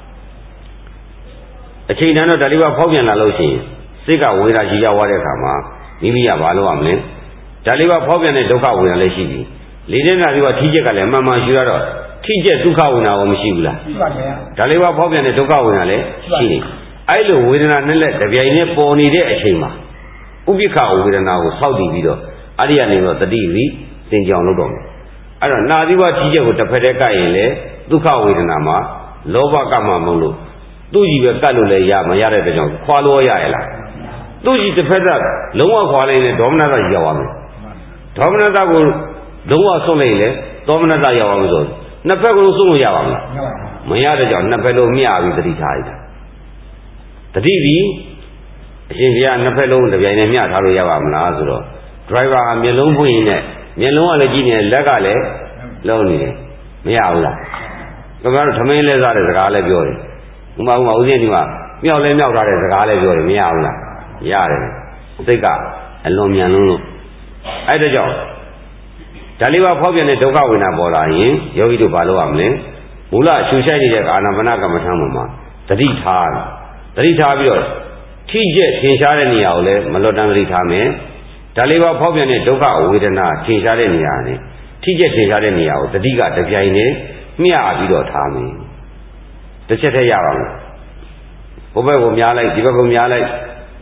အချိန်တန်တော့ဒါလေးပါဖောက်ပြန်လာလို့ရှိရင်စိတ်ကဝေဒနာကြီးရောက်တဲ့အခါမှာမိမိကဘာလုပ်ရမလဲဒါလေးပါဖောက်ပြန်တဲ့ဒုက္ခဝေဒနာလည်းရှိပြီလေးတဲ့နာလေးပါထိကျက်ကလည်းမှန်မှန်ရှိရတော့ထိကျက်ဒုက္ခဝေဒနာရောမရှိဘူးလားရှိပါဗျာဒါလေးပါဖောက်ပြန်တဲ့ဒုက္ခဝေဒနာလည်းရှိနေအဲ့လိုဝေဒနာနဲ့လက်တပြိုင်နဲ့ပေါ်နေတဲ့အချိန်မှာဥပိ္ပခဝေဒနာကိုစောင့်တည်ပြီးတော့အဲ့ဒီကနေတော့တတိဝိသင်ကြောင်လုပ်တော့မယ်အဲ့တော့နာသီဝထိကျက်ကိုတစ်ဖက်တည်းကပ်ရင်လေဒုက္ခဝေဒနာမှာလောဘကမှမဟုတ်လို့သူ့ကြီးပဲကတ်လို့လည်းရမရတဲ့တကြောင်ခွာလို့ရရဲ့လားသူ့ကြီးတစ်ဖက်သက်လုံးဝခွာလိုက်ရင်ဒေါမနတရောက်သွားမယ်ဒေါမနတကိုလုံးဝဆုံးလိုက်ရင်ဒေါမနတရောက်အောင်ဆိုနှစ်ဖက်ကလုံးဆုံးလို့ရပါမလားမရတဲ့ကြောင်နှစ်ဖက်လုံးမျှပြီးတတိထားလိုက်တာတတိပြီးအရှင်ဘုရားနှစ်ဖက်လုံးတစ်ပြိုင်တည်းမျှထားလို့ရပါမလားဆိုတော့ driver ကမျက်လုံးဖွင့်ရင်လည်းမျက်လုံးကလည်းကြည့်နေလက်ကလည်းလုံးနေတယ်မရဘူးလားခင်ဗျားတို့ထမင်းလဲစားတဲ့စကားလည်းပြောတယ်ဥမာဥမာဦးဇင်းဒီမှာမြောက်လဲမြောက်ထားတဲ့စကားလည်းပြောတယ်မရဘူးလားရတယ်စိတ်ကအလွန်မြန်လုံးလို့အဲ့ဒါကြောင့်ဒါလေးပါဖောက်ပြန်တဲ့ဒုက္ခဝေဒနာပေါ်လာရင်ယောဂီတို့ဘာလုပ်ရမလဲမူလရှုရှိုက်နေတဲ့အာနာပါနကမ္မထံမှာတတိထားတတိထားပြီးတော့ထိကျက်ထင်ရှားတဲ့နေရာကိုလည်းမလွတ်တမ်းတတိထားမယ်ဒါလေးပါဖောက်ပြန်တဲ့ဒုက္ခဝေဒနာထင်ရှားတဲ့နေရာနဲ့ထိကျက်ထင်ရှားတဲ့နေရာကိုတတိကတပြိုင်နဲ့မျှပြီးတော့ထားမယ်တစ်ချက်တည်းရပါမယ်ဘုဘက်ကိုများလိုက်ဒီဘက်ကိုများလိုက်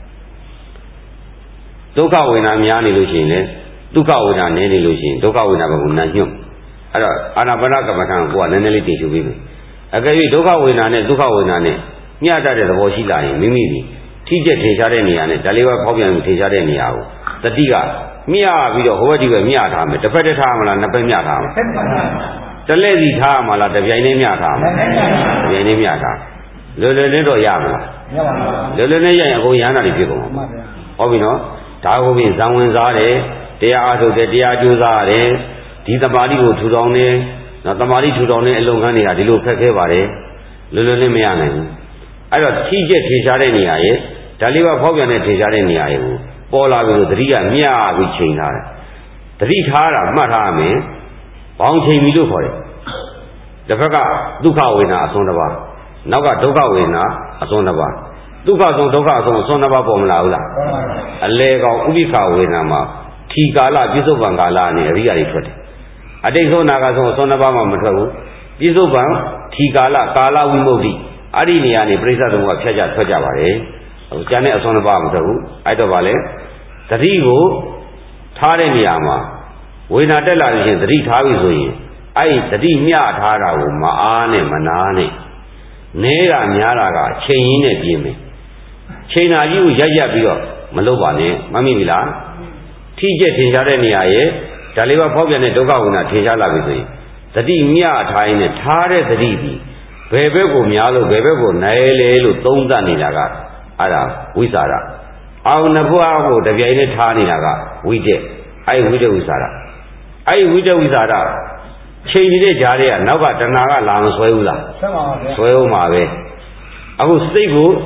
ဒုက္ခဝေဒနာများနေလို့ရှိရင်လေဒုက္ခဝေဒနာနည်းနေလို့ရှိရင်ဒုက္ခဝေဒနာဘက်ကိုနံညွတ်အဲ့တော့အာနာပါနကမ္မထံကိုကနည်းနည်းလေးတင်ရှုပေးမယ်အကယ်၍ဒုက္ခဝေဒနာနဲ့ဒုက္ခဝေဒနာနဲ့မျှတတဲ့သဘောရှိလာရင်မိမိဒီထိကျက်ထင်ရှားတဲ့နေရာနဲ့ဒါလေးပါဖောက်ပြန်ထင်ရှားတဲ့နေရာကိုတတိကမျှပြီးတော့ဟိုဘက်ဒီဘက်မျှထားမယ်တစ်ဖက်တည်းထားမလားနှစ်ဖက်မျှထားမလားတလဲစီထားမှာလားတပြိုင်တည်းမျှထားမှာတပြိုင်တည်းမျှထားလွယ်လွယ်လေးတော့ရမလားမရပါဘူးလွယ်လွယ်လေးရရင်အကုန်ရဟနာတွေဖြစ်ကုန်မှာဟုတ်ပြီနော်ဒါကိုပြင်ဇံဝင်စားတယ်တရားအားထုတ်တယ်တရားကြိုးစားရတယ်ဒီတမာတိကိုထူထောင်နေနော်တမာတိထူထောင်နေအလုံခန်းတွေကဒီလိုခက်ခဲပါတယ်လွယ်လွယ်လေးမရနိုင်ဘူးအဲ့တော့ထိကျက်ထေရှားတဲ့နေရာရဲ့ဒါလေးပါဖောက်ပြန်တဲ့ထေရှားတဲ့နေရာရဲ့ကိုပေါ်လာပြီးတော့တတိကမျှပြီးချိန်ထားတယ်တတိထားတာမှတ်ထားမယ်ဘောင်းချိန်ပြီလို့ခေါ်တယ်တစ်ဖက်ကဒုက္ခဝေဒနာအစွန်းတစ်ပါးနောက်ကဒုက္ခဝေဒနာအစွန်းတစ်ပါးဒုက္ခဆုံးဒုက္ခဆုံးအစွန်းတစ်ပါးပေါ်မလာဘူးလားအလေကောင်ဥပိ္ပခဝေဒနာမှာထီကာလပြစ္ဆုတ်ပံကာလနဲ့အရိယာတွေထွက်တယ်အတိတ်ဆုံးနာဂဆုံးအစွန်းတစ်ပါးမှမထွက်ဘူးပြစ္ဆုတ်ပံထီကာလကာလဝိမု ക്തി အဲ့ဒီနေရာနေပြိဿသမုပ္ပါဖြတ်ကြထွက်ကြပါတယ်ဟိုကျန်တဲ့အစွန်းတစ်ပါးမထွက်ဘူးအဲ့တော့ဗာလဲသတိကိုထားတဲ့နေရာမှာဝေဒနာတက်လာလို့ရှိရင်သတိထားပြီဆိုရင်အဲ့ဒီသတိမျှထားတာကိုမအားနဲ့မနာနဲ့နဲကများတာကချိန်ရင်းနဲ့ပြင်းမယ်ချိန်နာကြီးကိုရက်ရက်ပြီးတော့မလုပ်ပါနဲ့မမိပြီလားထိကျက်ထင်ရှားတဲ့နေရာရဲ့ဒါလေးပါဖောက်ပြန်တဲ့ဒုက္ခဝေဒနာထင်ရှားလာပြီဆိုရင်သတိမျှထားရင်နဲ့ထားတဲ့သတိပြီးဘယ်ဘက်ကိုများလို့ဘယ်ဘက်ကိုနိုင်လေလို့သုံးသပ်နေတာကအဲ့ဒါဝိသရာအောင်နှစ်ဘွားကိုတပြိုင်နဲ့ထားနေတာကဝိတက်အဲ့ဝိတက်ဝိသရာအဲ့ဝိတက်ဝိသရာချိန်နေတဲ့ကြားတွေကနောက်ကတဏှာကလာမဆွဲဘူးလားဆွဲပါပါဗျာဆွဲဦးမှာပဲအခုစိတ်ကို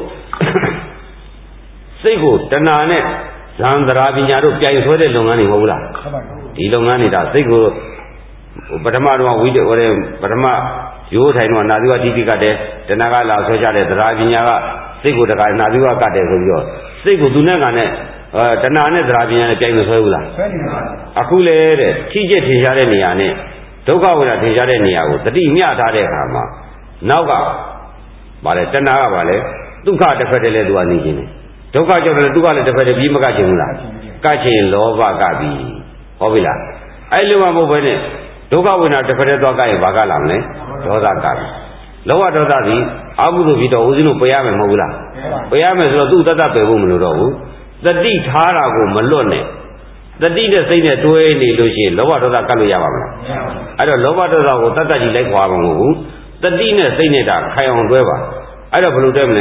စိတ်ကိုတဏှာနဲ့ဇံတရာပညာတို့ပြိုင်ဆွဲတဲ့လုပ်ငန်းတွေမဟုတ်ဘူးလားဒီလုပ်ငန်းတွေဒါစိတ်ကိုပထမတော့ဝိတက်ဟိုတဲ့ပထမရိုးထိုင်တော့နာသီဝတိတိကတဲ့တဏှာကလာဆွဲကြတဲ့တရာပညာကစိတ်ကိုတခါနာသီဝကတဲ့ဆိုပြီးတော့စိတ်ကိုသူနဲ့ကနဲ့အဲတဏှာနဲ့တရာပညာနဲ့ပြိုင်မဆွဲဘူးလားဆွဲနေပါအခုလေတဲ့ထိကျက်ထင်ရှားတဲ့နေရာနဲ့ဒုက္ခဝေဒနာထင်ရှားတဲ့နေရာကိုတတိမျှထားတဲ့အခါမှာနောက်ကဗါလဲတဏှာကဗါလဲဒုက္ခတစ်ဖက်တည်းလဲသူကနေခြင်းတယ်ဒုက္ခကြောင့်လည်းဒုက္ခလည်းတစ်ဖက်တည်းပြီးမကခြင်းဘူးလားကခြင်းလောဘကပြီဟုတ်ပြီလားအဲ့လိုမှမဟုတ်ဘဲနဲ့ဒုက္ခဝေဒနာတစ်ဖက်တည်းသွားကရင်ဘာကလာမလဲဒေါသကပြီလောဘဒေါသသည်အကုသိုလ်ဖြစ်တော့ဦးဇင်းတို့ပယ်ရမယ်မဟုတ်ဘူးလားပယ်ရမယ်ဆိုတော့သူ့တတ်တတ်ပယ်ဖို့မလိုတော့ဘူးတတိထားတာကိုမလွတ်နဲ့တတိနဲ့စိတ်နဲ့တွဲနေလို့ရှိရင်လောဘဒေါသကတ်လို့ရပါမလားအဲ့တော့လောဘဒေါသကိုတတ်တတ်ကြီးလိုက်ခွာမှာမဟုတ်ဘူးတတိနဲ့စိတ်နဲ့တာခိုင်အောင်တွဲပါအဲ့တော့ဘယ်လိုတွဲမလဲ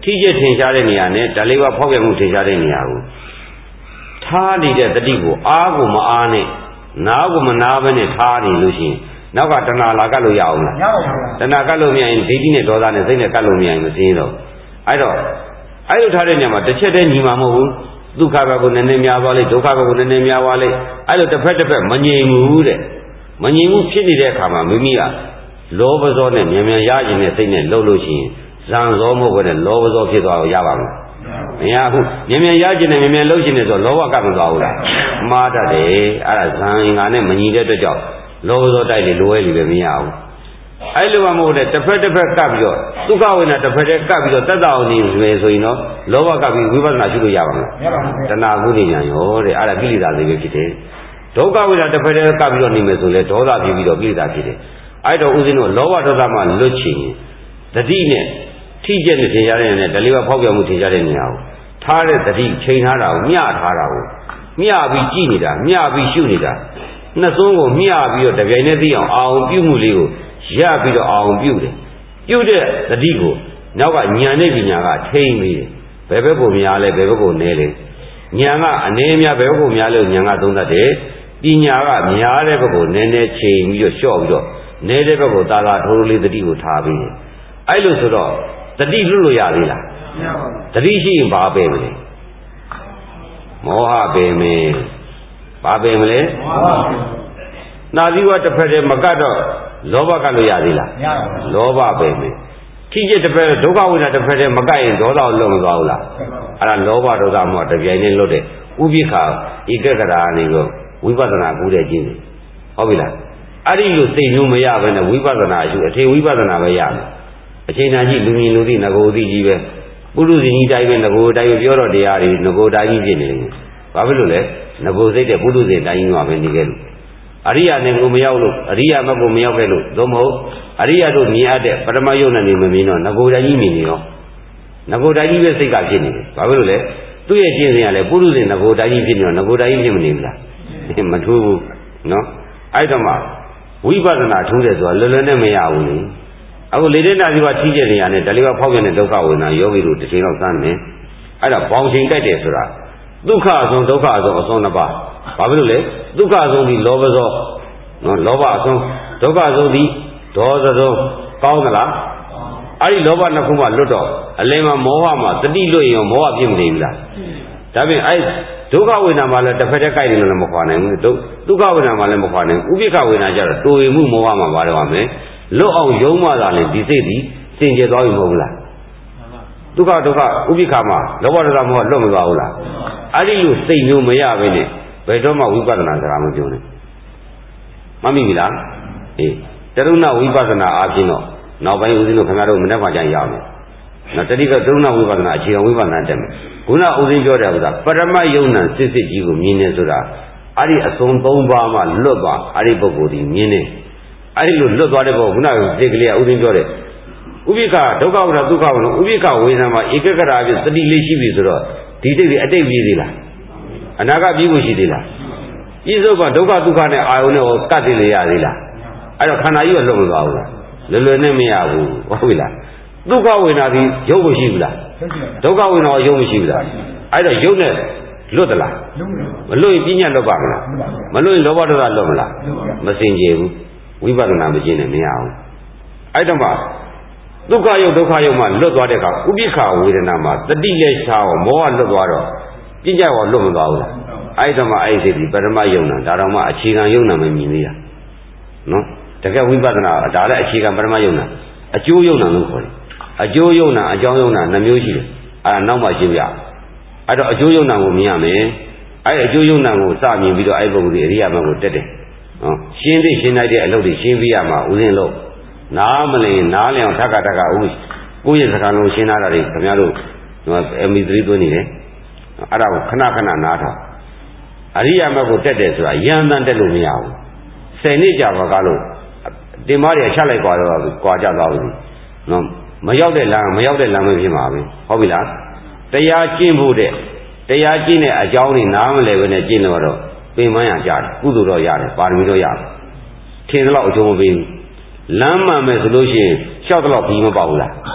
ထိကျထင်ရှားတဲ့နေရာနဲ့ဓာလေးပါးဖောက်ပြန်မှုထင်ရှားတဲ့နေရာကိုထားနေတဲ့တတိကိုအားကိုမအားနဲ့နားကိုမနားဘဲနဲ့ထားနေလို့ရှိရင်နောက်ကတဏှာလာကတ်လို့ရအောင်လားမရပါဘူးတဏှာကတ်လို့မရရင်ဒိဋ္ဌိနဲ့ဒေါသနဲ့စိတ်နဲ့ကတ်လို့မရရင်မစင်းတော့အဲ့တော့အဲ့လိုထားတဲ့နေရာမှာတစ်ချက်တည်းညီမှာမဟုတ်ဘူးဒုက္ခဘက်ကိုနည်းနည်းများသွားလိမ့်ဒုက္ခဘက်ကိုနည်းနည်းများသွားလိမ့်အဲ့လိုတစ်ဖက်တစ်ဖက်မငြိမ်ဘူးတဲ့မငြိမ်ဘူးဖြစ်နေတဲ့အခါမှာမိမိကလောဘဇောနဲ့မြန်မြန်ရခြင်းနဲ့စိတ်နဲ့လှုပ်လို့ရှိရင်ဇံဇောမဟုတ်ဘဲနဲ့လောဘဇောဖြစ်သွားရပါမလားမရဘူးမြန်မြန်ရခြင်းနဲ့မြန်မြန်လှုပ်ခြင်းနဲ့ဆိုလောဘကမသွားဘူးလားမှားတတ်တယ်အဲ့ဒါဇံအင်္ဂါနဲ့မညီတဲ့အတွက်ကြောင့်လောဘဇောတိုက်လေလိုရဲလေပဲမရဘူးအဲ့လိုမှမဟုတ်တဲ့တစ်ဖက်တစ်ဖက်ကပ်ပြီးတော့ဒုက္ခဝေဒနာတစ်ဖက်တည်းကပ်ပြီးတော့တက်တာအောင်နေမယ်ဆိုရင်တော့လောဘကပ်ပြီးဝိပဿနာရှုလို့ရပါမလားမရပါဘူးတဏှာကုသိညာရောတဲ့အဲ့ဒါကိလေသာတွေပဲဖြစ်တယ်ဒုက္ခဝေဒနာတစ်ဖက်တည်းကပ်ပြီးတော့နေမယ်ဆိုလဲဒေါသဖြစ်ပြီးတော့ကိလေသာဖြစ်တယ်အဲ့တော့ဦးဇင်းတို့လောဘဒေါသမှလွတ်ချင်တတိနဲ့ထိကျက်နေထင်ရှားတဲ့နဲ့ဓလေးပါဖောက်ပြန်မှုထင်ရှားတဲ့နေရာကိုထားတဲ့တတိချိန်ထားတာကိုမျှထားတာကိုမျှပြီးကြည့်နေတာမျှပြီးရှုနေတာနှစ်စွန်းကိုမျှပြီးတော့တပြိုင်တည်းသိအောင်အောင်ပြုမှုလေးကိုရပြီးတော့အောင်ပြုတယ်ပြုတဲ့တတိကိုနောက်ကဉာဏ်နဲ့ပညာကထိမ့်ပြီးတယ်ဘယ်ဘက်ကိုများလဲဘယ်ဘက်ကိုနည်းလဲဉာဏ်ကအနည်းများဘယ်ဘက်ကိုများလဲဉာဏ်ကသုံးတတ်တယ်ပညာကများတဲ့ဘက်ကိုနည်းနည်းချိန်ပြီးတော့လျှော့ပြီးတော့နည်းတဲ့ဘက်ကိုသာသာထိုးလေးတတိကိုထားပြီးတယ်အဲ့လိုဆိုတော့တတိလွတ်လို့ရသေးလားမရပါဘူးတတိရှိရင်ဘာပဲမလဲမောဟပဲမယ်ဘာပဲမလဲမောဟနာသီဝတစ်ဖက်တည်းမကတ်တော့လောဘကလို့ရသေးလားမရပါဘူးလောဘပဲမယ်ခိကျတစ်ဖက်ဒုက္ခဝိနာတစ်ဖက်တည်းမကတ်ရင်ဒေါသကိုလွတ်မသွားဘူးလားအဲ့ဒါလောဘဒေါသမှတပြိုင်တည်းလွတ်တဲ့ဥပိ္ပခာဧကဂရာနေကိုဝိပဿနာကူးတဲ့ခြင်းဟုတ်ပြီလားအဲ့ဒီလိုစိတ်မျိုးမရဘဲနဲ့ဝိပဿနာအရှုအထေဝိပဿနာပဲရမယ်အချိန်တန်ကြီးလူမြင်လူသိငကိုသိကြီးပဲပုရုဇဉ်ကြီးတိုင်းပဲငကိုတိုင်းပြောတော့တရားတွေငကိုတိုင်းကြီးဖြစ်နေတယ်ဘာဖြစ်လို့လဲငကိုစိတ်တဲ့ပုရုဇဉ်တိုင်းကြီးမှာပဲနေခဲ့လို့အရိယာနဲ့ကိုမရောက်လို့အရိယာမကိုမရောက်ခဲ့လို့သို့မဟုတ်အရိယာတို့မြင်အပ်တဲ့ပရမယုံနဲ့နေမမြင်တော့ငကိုတိုင်းကြီးမြင်နေရောငကိုတိုင်းကြီးပဲစိတ်ကဖြစ်နေတယ်ဘာဖြစ်လို့လဲသူ့ရဲ့ကျင့်စဉ်ကလည်းပုရုဇဉ်ငကိုတိုင်းကြီးဖြစ်နေတော့ငကိုတိုင်းကြီးဖြစ်မနေဘူးလားမထူးဘူးနော်အဲ့တော့မှဝိပဿနာထူးတယ်ဆိုတာလွယ်လွယ်နဲ့မရဘူးလေအခုလေတဲ့နာစီကထိကျနေရတဲ့ဓလေးပါဖောက်ပြန်တဲ့ဒုက္ခဝေဒနာယောဂီတို့တစ်ချိန်လောက်သမ်းတယ်အဲ့ဒါဘောင်ချိန်တိုက်တယ်ဆိုတာဒုက္ခအဆုံးဒုက္ခအဆုံးအဆုံးနှစ်ပါးဘာဖြစ်လို့လဲဒုက္ခအဆုံးဒီလောဘသောနော်လောဘအဆုံးဒုက္ခအဆုံးဒီဒေါသဆုံးကောင်းသလားအဲ့ဒီလောဘနှစ်ခုမှလွတ်တော့အလင်းမှာမောဟမှာတတိလွတ်ရင်မောဟဖြစ်မနေဘူးလားဒါပြင်အဲ့ဒုက္ခဝေဒနာမှာလည်းတစ်ဖက်တည်းကြိုက်တယ်လို့လည်းမခွာနိုင်ဘူးဒုက္ခဝေဒနာမှာလည်းမခွာနိုင်ဘူးဥပိ္ပခဝေဒနာကျတော့တိုရမှုမောဟမှာပါတယ်ပါမယ်လွတ်အောင်ယုံမှသာလေဒီစိတ်ဒီစင်ကြယ်သွားပြီမဟုတ်ဘူးလားဒုက္ခဒုက္ခဥပိ္ပခမှာလောဘဒေါသမောဟလွတ်မသွားဘူးလားအဲ့ဒီလိုစိတ်မျိုးမရဘဲနဲ့ဘယ်တော့မှဝိပဿနာစကားမပြောနဲ့မမိပြီလားအေးတရုဏဝိပဿနာအားဖြင့်တော့နောက်ပိုင်းဦးဇင်းတို့ခင်ဗျားတို့မနေ့ကကြရအောင်နော်တတိကတရုဏဝိပဿနာအခြေခံဝိပဿနာတက်မယ်ခုနဦးဇင်းပြောတဲ့ဥစ္စာပရမတ်ယုံနံစစ်စစ်ကြီးကိုမြင်နေဆိုတာအဲ့ဒီအစုံသုံးပါးမှလွတ်သွားအဲ့ဒီပုဂ္ဂိုလ်ဒီမြင်နေအဲ့ဒီလိုလွတ်သွားတဲ့ပုဂ္ဂိုလ်ခုနကစိတ်ကလေးကဦးဇင်းပြောတဲ့ဥပိ္ပခဒုက္ခဝေဒနာဒုက္ခဝေဒနာဥပိ္ပခဝေဒနာမှာဧကဂရာအဖြစ်တတိလေးရှိပြီဆိုတော့ဒီစိတ်တွေအတိတ်ပြေးသေးလားအနာဂတ်ပြေးဖို့ရှိသေးလားပြည့်စုံကဒုက္ခဒုက္ခနဲ့အာယုန်နဲ့ဟောကတ်သေးလေရသေးလားအဲ့တော့ခန္ဓာကြီးကလွတ်မသွားဘူးလားလွယ်လွယ်နဲ့မရဘူးဟုတ်ပြီလားဒုက္ခဝေဒနာဒီရုပ်မရှိဘူးလားဒုက္ခဝေဒနာရုပ်မရှိဘူးလားအဲ့တော့ရုပ်နဲ့လွတ်သလားမလွတ်ရင်ပြညာလွတ်ပါမလားမလွတ်ရင်လောဘဒေါသလွတ်မလားမစင်ကြယ်ဘူးဝိပဿနာမကျင့်နဲ့မရဘူးအဲ့တော့မှဒုက္ခယုတ်ဒုက္ခယုတ်မှလွတ်သွားတဲ့အခါဥပိ္ပခဝေဒနာမှာတတိလက်ရှားအောင်မောဟလွတ်သွားတော့ပြညာရောလွတ်မသွားဘူးလားအဲ့တော့မှအဲ့ဒီဒီပရမယုံနာဒါတော့မှအခြေခံယုံနာမမြင်သေးတာနော်တကယ်ဝိပဿနာဒါလည်းအခြေခံပရမယုံနာအကျိုးယုံနာလို့ခေါ်တယ်အကျိုးယုံနာအကြောင်းယုံနာနှမျိုးရှိတယ်အဲ့ဒါနောက်မှရှင်းပြအဲ့တော့အကျိုးယုံနာကိုမြင်ရမယ်အဲ့အကျိုးယုံနာကိုစမြင်ပြီးတော့အဲ့ပုဂ္ဂိုလ်ကြီးအရိယာမကိုတက်တယ်နော်ရှင်းသိရှင်းလိုက်တဲ့အလုပ်တွေရှင်းပြရမှာဥစဉ်လို့နားမလင်နားလင်အောင်ထက်ကထက်ကဥကိုယ့်ရဲ့စကားလုံးရှင်းလာတာတွေခင်ဗျားတို့အမ်ပီသရီ သွင်းနေတယ်အဲ့ဒါကိုခဏခဏနားထောင်အရိယာမကိုတက်တယ်ဆိုတာရန်တန်တက်လို့မရဘူးဆယ်နှစ်ကြာပါကလို့တင်မားတွေချက်လိုက်ကြတော့ကြွာကြသွားပြီနော်မရောက်တဲ့လမ်းမရောက်တဲ့လမ်းပဲဖြစ်မှာပဲဟုတ်ပြီလားတရားကျင့်ဖို့တဲ့တရားကျင့်တဲ့အကြောင်းတွေနားမလဲပဲနဲ့ကျင့်လို့တော့ပင်ပန်းရကြတယ်ကုသိုလ်တော့ရတယ်ပါရမီတော့ရတယ်ထင်တော့အကျိုးမပေးဘူးလမ်းမှန်မယ်ဆိုလို့ရှိရင်လျှောက်တော့ပြီးမပေါ့ဘူးလား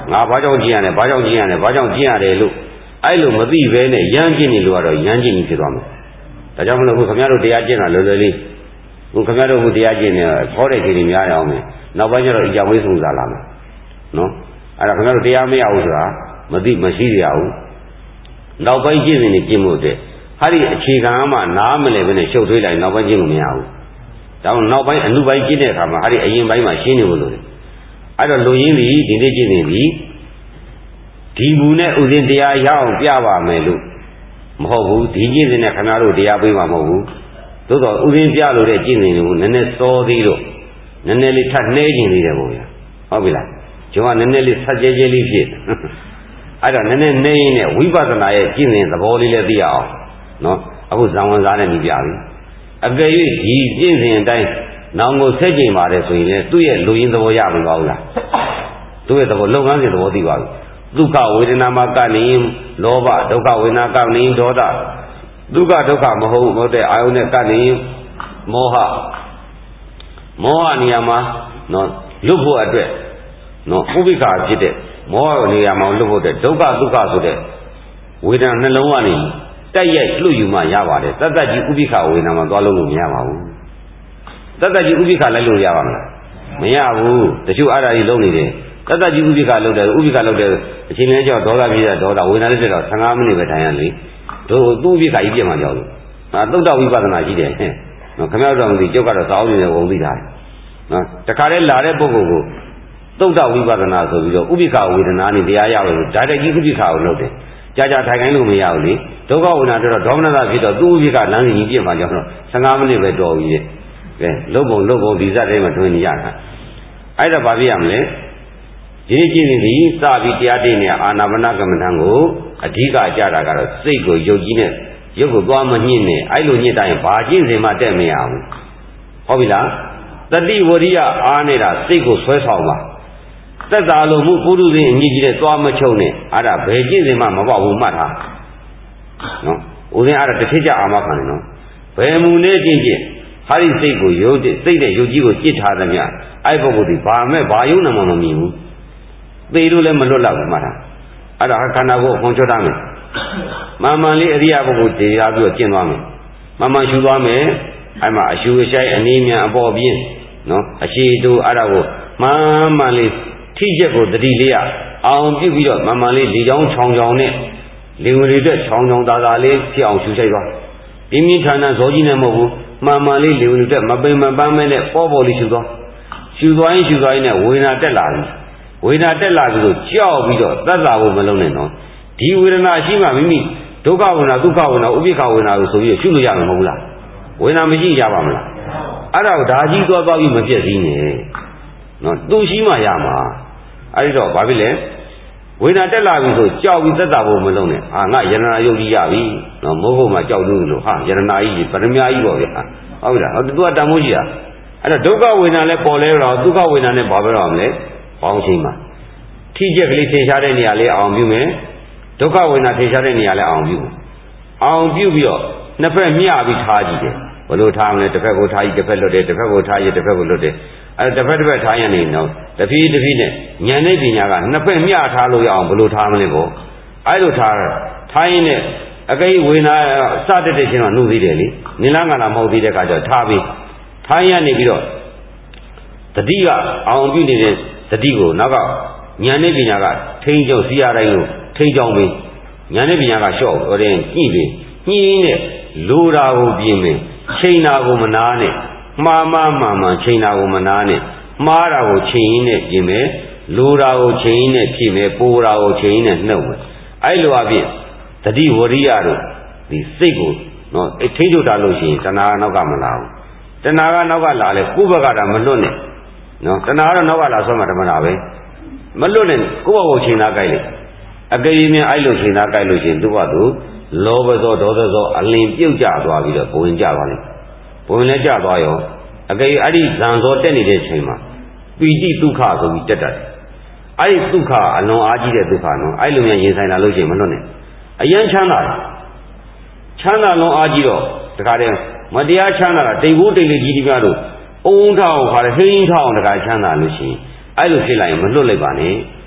ငါဘာကြောင့်ကျင့်ရတယ်ဘာကြောင့်ကျင့်ရတယ်ဘာကြောင့်ကျင့်ရတယ်လို့အဲ့လိုမသိဘဲနဲ့ရမ်းကျင့်နေလို့ကတော့ရမ်းကျင့်နေဖြစ်သွားမယ်ဒါကြောင့်မလို့ခုခင်ဗျားတို့တရားကျင့်တာလွယ်လွယ်လေးခုခင်ဗျားတို့ခုတရားကျင့်နေခေါ်တဲ့ချိန်တွေများရအောင်မယ်နောက်ပိုင်းကျတော့အကြောင်းဝိဆုံးစားလာမယ်နော်အဲ့ဒါခင်ဗျားတို့တရားမရဘူးဆိုတာမသိမရှိရဘူးနောက်ပိုင်းကျင့်နေကျင့်ဖို့အတွက်ဟာဒီအခြေခံမှနားမလဲဘဲနဲ့ရှုပ်ထွေးလိုက်နောက်ပိုင်းကျင့်လို့မရဘူးဒါကြောင့်နောက်ပိုင်းအနုပိုင်းကျင့်တဲ့အခါမှာဟာဒီအရင်ပိုင်းမှာရှင်းနေဖို့လိုတယ်အဲ့တော့လူရင်းသည်ဒီနေ့ကျင့်နေပြီဒီမူနဲ့ဥစဉ်တရားရအောင်ပြပါမယ်လို့မဟုတ်ဘူးဒီကျင့်စဉ်နဲ့ခင်ဗျားတို့တရားပေးမှာမဟုတ်ဘူးသို့တော့ဥစဉ်ပြလို့တဲ့ကျင့်စဉ်တွေကိုနည်းနည်းစောသေးလို့နည်းနည်းလေးထပ်နှဲကျင်သေးတယ်ပေါ့ဗျာဟုတ်ပြီလားကျွန်ကနည်းနည်းလေးဆက်ကြဲကြဲလေးဖြစ်အဲ့တော့နည်းနည်းနှဲရင်းနဲ့ဝိပဿနာရဲ့ကျင့်စဉ်သဘောလေးလည်းသိရအောင်နော်အခုဇံဝင်စားနဲ့ညီပြပြီအကယ်၍ဒီကျင့်စဉ်အတိုင်းနောင်ကိုဆက်ကျင်ပါတယ်ဆိုရင်လည်းသူ့ရဲ့လူရင်းသဘောရမှာပါဘူးလားသူ့ရဲ့သဘောလုပ်ငန်းစဉ်သဘောသိပါပြီဒုက္ခဝေဒနာမှာကနေလောဘဒုက္ခဝေဒနာကနေဒေါသဒုက္ခဒုက္ခမဟုတ်မဟုတ်တဲ့အာယုန်နဲ့ကနေမောဟမောဟနေရာမှာနော်လွတ်ဖို့အတွက်နော်ဥပိ္ပခာဖြစ်တဲ့မောဟနေရာမှာလွတ်ဖို့တဲ့ဒုက္ခဒုက္ခဆိုတဲ့ဝေဒနာနှလုံးကနေတိုက်ရိုက်လွတ်ယူမှရပါတယ်တတ္တကြီးဥပိ္ပခာဝေဒနာမှာသွားလို့မရပါဘူးတတ္တကြီးဥပိ္ပခာလိုက်လို့ရပါမလားမရဘူးတချို့အားဓာကြီးလုံးနေတယ်တတ္တကြီးဥပိ္ပခာလုပ်တယ်ဥပိ္ပခာလုပ်တယ်အချိန်လေးကြောက်ဒေါသဖြစ်တဲ့ဒေါသဝေဒနာလေးဖြစ်တော့ဆယ်ငါးမိနစ်ပဲထိုင်ရလေတို့သူ့ဥပိ္ပခာကြီးပြတ်မှကြောက်လို့ဟာသုတ်တဝိပဿနာရှိတယ်ဟဲ့နော်ခမရတော်မသိကျုပ်ကတော့သာအောင်နေတယ်ဝင်သိတာနော်တခါတည်းလာတဲ့ပုဂ္ဂိုလ်ကိုသုတ်တဝိပဿနာဆိုပြီးတော့ဥပိ္ပခာဝေဒနာနဲ့တရားရလို့ဒါတကြီးဥပိ္ပခာကိုလုပ်တယ်ကြာကြာထိုင်ခိုင်းလို့မရဘူးလေဒုက္ခဝေဒနာတော့ဒေါမနတာဖြစ်တော့သူ့ဥပိ္ပခာလမ်းစဉ်ကြီးပြတ်မှကြောက်တော့ဆယ်ငါးမိနစ်ပဲတော်ပြီကဲလုတ်ပုံလုတ်ပုံဒီစက်ထဲမှာတွင်နေရတာအဲ့ဒါဘာဖြစ်ရမလဲဒီနေ့ကြည့်နေပြီစပြီးတရားသိနေအာနာပါနကမ္မဋ္ဌာန်းကိုအဓိကကြတာကတော့စိတ်ကိုယုတ်ကြီးနဲ့ရုပ်ကိုသွားမညှင့်နဲ့အဲ့လိုညှင့်တိုင်းဘာကျင့်စဉ်မှတက်မရဘူးဟုတ်ပြီလားတတိဝရိယအားနေတာစိတ်ကိုဆွဲဆောင်ပါသက်သာလို့မှုပုရုဇဉ်အညစ်ကြီးတဲ့သွားမချုပ်နဲ့အဲ့ဒါဘယ်ကျင့်စဉ်မှမပေါက်ဘူးမှတ်ထားနော်ဦးဇင်းအဲ့ဒါတစ်ထစ်ကြအာမခံတယ်နော်ဘယ်မူနဲ့ကျင့်ကျင့်ဟာဒီစိတ်ကိုယုတ်တဲ့စိတ်တဲ့ယုတ်ကြီးကိုจิตထားသမျှအဲ့ပုဂ္ဂိုလ်ဒီဘာမဲ့ဘာယုံနာမှမမြင်ဘူးသေလို့လည်းမလွတ်လောက်ဘူးမှတ်တာအဲ့ဒါခန္ဓာကိုယ်အခွန်ချွတ်ထားမယ်မှန်မှန်လေးအရိယာပုဂ္ဂိုလ်တရားပြီးတော့ကျင့်သွားမယ်မှန်မှန်ရှုသွားမယ်အဲ့မှာအရှုအရှိုက်အနေမြန်အပေါ်ပြင်းနော်အရှိတူအဲ့ဒါကိုမှန်မှန်လေးထိချက်ကိုတတိလေးရအောင်ပြုပြီးတော့မှန်မှန်လေးလေချောင်းချောင်းချောင်းနဲ့လေဝင်လေတဲ့ချောင်းချောင်းသာသာလေးဖြစ်အောင်ရှုရှိုက်သွားပြင်းပြင်းထန်ထန်ဇောကြီးနဲ့မဟုတ်ဘူးမှန်မှန်လေးလေဝင်လေတဲ့မပိန်မပန်းမဲနဲ့ပေါ်ပေါ်လေးရှုသွားရှုသွားရင်ရှုသွားရင်နဲ့ဝေဒနာတက်လာပြီဝေဒနာတက်လာပြီးတော့ကြောက်ပြီးတော့သက်သာဖို့မလုံးနဲ့နော်ဒီဝေဒနာရှိမှမိမိဒုက္ခဝေဒနာဒုက္ခဝေဒနာဥပိ္ပခဝေဒနာလို့ဆိုပြီးရှုလို့ရမှာမဟုတ်လားဝေဒနာမရှိရပါမလားအဲ့ဒါကိုဓာကြီးသွားသွားပြီးမပြည့်စည်နဲ့နော်သူရှိမှရမှာအဲ့ဒီတော့ဘာဖြစ်လဲဝေဒနာတက်လာပြီဆိုကြောက်ပြီးသက်သာဖို့မလုံးနဲ့ဟာငါယရနာယုတ်ကြီးရပြီနော်မိုးဖို့မှာကြောက်လို့လို့ဟာယရနာကြီးပရမကြီးပေါ့ဗျာဟုတ်လားဟောသူကတန်မိုးကြီးอ่ะအဲ့တော့ဒုက္ခဝေဒနာလည်းပေါ်လဲတော့ဒုက္ခဝေဒနာနဲ့ဘာပဲတော့မလဲပေါင်းချိန်မှာထိကျက်ကလေးထင်ရှားတဲ့နေရာလေးအောင်ပြုမယ်ဒုက္ခဝေဒနာထင်ရှားတဲ့နေရာလေးအောင်ပြုအောင်ပြုပြီးတော့နှစ်ဖက်မျှပြီးထားကြည့်တယ်ဘယ်လိုထားမလဲတစ်ဖက်ကိုထားကြည့်တစ်ဖက်လွတ်တယ်တစ်ဖက်ကိုထားကြည့်တစ်ဖက်ကိုလွတ်တယ်အဲတစ်ဖက်တစ်ဖက်ထားရနေတော့တဖြည်းတဖြည်းနဲ့ဉာဏ်နဲ့ပညာကနှစ်ဖက်မျှထားလို့ရအောင်ဘယ်လိုထားမလဲပေါ့အဲလိုထားထားရင်နဲ့အကိဝေဒနာစတတ်တဲ့ချင်းတော့နှုတ်သေးတယ်လေနိလန်းကလာမဟုတ်သေးတဲ့အခါကျတော့ထားပြီးထားရနေပြီးတော့တတိကအောင်ပြုနေတဲ့တတိကိုနောက်ကဉာဏ်နဲ့ပညာကထိန်းချုပ်စီရတိုင်းလို့ထိန်းချောင်းပြီးဉာဏ်နဲ့ပညာကလျှော့ဟိုတဲ့ညှိပြီးညှိနဲ့လိုတာကိုပြင်မယ်ချိန်တာကိုမနာနဲ့မှားမှားမှန်မှန်ချိန်တာကိုမနာနဲ့မှားတာကိုချိန်ရင်းနဲ့ပြင်မယ်လိုတာကိုချိန်ရင်းနဲ့ဖြည့်မယ်ပိုတာကိုချိန်ရင်းနဲ့နှုတ်မယ်အဲ့လိုအပြင်တတိဝရိယတို့ဒီစိတ်ကိုနော်အထိန်းချုပ်တာလို့ရှိရင်တဏှာနောက်ကမလာဘူးတဏှာကနောက်ကလာလဲကိုယ့်ဘက်ကတာမလွတ်နဲ့နော်တဏှာကတော့နောက်ကလာဆွမ်းမှာဓမ္မတာပဲမလွတ်နဲ့ကိုယ့်ဘက်ကိုချိန်သားကြိုက်လေအကယ်၍များအဲ့လိုချိန်သားကြိုက်လို့ရှိရင်သူ့ဘက်သူလောဘသောဒေါသသောအလင်ပြုတ်ကျသွားပြီးတော့ဘဝင်ကျသွားလိမ့်ဘဝင်လည်းကျသွားရောအကယ်၍အဲ့ဒီဇံသောတက်နေတဲ့ချိန်မှာပီတိဒုက္ခဆိုပြီးတက်တတ်တယ်အဲ့ဒီဒုက္ခအလွန်အားကြီးတဲ့ဒုက္ခနော်အဲ့လိုများရင်ဆိုင်လာလို့ရှိရင်မလွတ်နဲ့အယံချမ်းသာတယ်ချမ်းသာလွန်အားကြီးတော့တခါတည်းမတရားချမ်းသာတာတိမ်ဖို့တိမ်လေးကြီးဒီများတို့အုံထောင်းခါတယ်ဟင်းထောင်းတခါချမ်းသာလို့ရှိရင်အဲ့လိုဖြစ်လိုက်ရင်မလွတ်လိုက်ပါနဲ့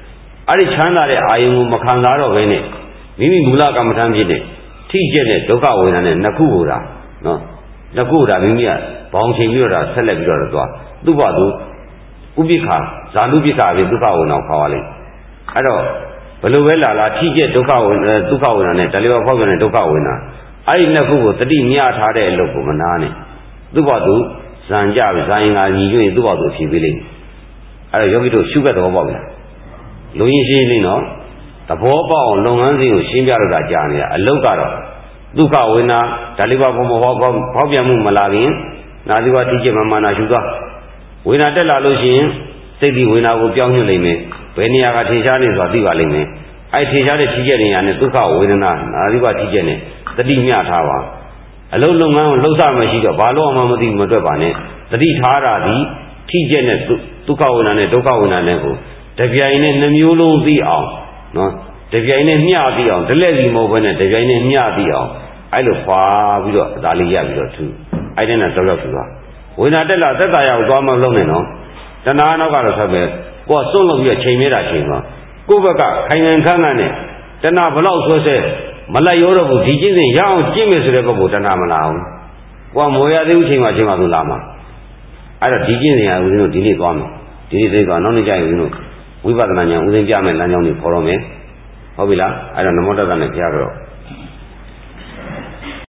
အဲ့ဒီချမ်းသာတဲ့အာယုံကိုမခံစားတော့ဘဲနဲ့မိမိမူလကမ္မထံဖြစ်တဲ့ထိကျက်တဲ့ဒုက္ခဝေဒနာနဲ့နှစ်ခုကိုဒါနော်နှစ်ခုဒါမိမိကဘောင်ချိန်ပြီးတော့ဒါဆက်လက်ပြီးတော့သွားသူ့ဘာသူဥပိ္ပခာဇာနုပိ္ပခာပဲဒုက္ခဝေဒနာကိုခေါ်ရလိမ့်အဲ့တော့ဘယ်လိုပဲလာလာထိကျက်ဒုက္ခဝေဒနာဒုက္ခဝေဒနာနဲ့တလေးပါဖောက်ပြန်တဲ့ဒုက္ခဝေဒနာအဲ့ဒီနှစ်ခုကိုတတိမြထားတဲ့အလုပ်ကိုမနာနဲ့သူ့ဘာသူဇံကြပြီဇာရင်ကညီညွတ်ရင်သူ့ဘာသူဖြေပေးလိမ့်အဲ့တော့ယောဂီတို့ရှုခက်သဘောပေါက်ပြီလားလူရင်းရှင်းလိမ့်နော်သဘောပေါက်အောင်လုပ်ငန်းစဉ်ကိုရှင်းပြလို့တာကြာနေတာအလုပ်ကတော့ဒုက္ခဝေဒနာဒါလေးပါဘုံမဟောဖောက်ပြန်မှုမလာခင်နာသီဝတိကျမမာနာရှုသွားဝေဒနာတက်လာလို့ရှိရင်စိတ်ဒီဝေဒနာကိုပြောင်းညွှန်လိမ့်မယ်ဘယ်နေရာကထင်ရှားနေဆိုတာသိပါလိမ့်မယ်အဲ့ထင်ရှားတဲ့ထိကျက်နေရနဲ့ဒုက္ခဝေဒနာနာသီဝတိကျနဲ့တတိမြထားပါအလုံးလုပ်ငန်းကိုလှုပ်ရှားမရှိတော့ဘာလို့မှမသိမတွက်ပါနဲ့တတိထားတာဒီထိကျက်နဲ့ဒုက္ခဝေဒနာနဲ့ဒုက္ခဝေဒနာနဲ့ကိုတပြိုင်နဲ့နှမျိုးလုံးသိအောင်နော်တပြိုင်နဲ့မျှသိအောင်ဒလက်စီမဟုတ်ဘဲနဲ့တပြိုင်နဲ့မျှသိအောင်အဲ့လိုခွာပြီးတော့ဒါလေးရပြီးတော့သူအဲ့တဲ့နဲ့တော့ရောက်သူသွားဝေဒနာတက်လာသက်သာရအောင်သွားမလုံးနဲ့နော်တဏှာနောက်ကတော့ဆက်ပဲကိုယ်စွန့်လို့ပြီးတော့ချိန်မြဲတာချိန်သွားကိုယ့်ဘက်ကခိုင်ခိုင်ခန့်ခန့်နဲ့တဏှာဘလောက်ဆွဲဆဲမလိုက်ရောတော့ဘူးဒီကျင့်စဉ်ရအောင်ကျင့်မယ်ဆိုတဲ့ပုဂ္ဂိုလ်တဏှာမလာဘူးကိုယ်မောရသေးဘူးချိန်မှချိန်မှသူလာမှာအဲ့တော့ဒီကျင့်စဉ်ကဦးဇင်းတို့ဒီနေ့သွားမယ်ဒီနေ့သိသွားနောက်နေ့ကျရင်ဦးဇင်းတို့ဝိပဿနာဉာဏ်ဦးဇင်းပြမယ်လမ်းကြောင်းတွေခေါ်တော့မယ်ဟုတ်ပြီလားအဲ့တော့နမောတတ္တနဲ့ဖျားတော့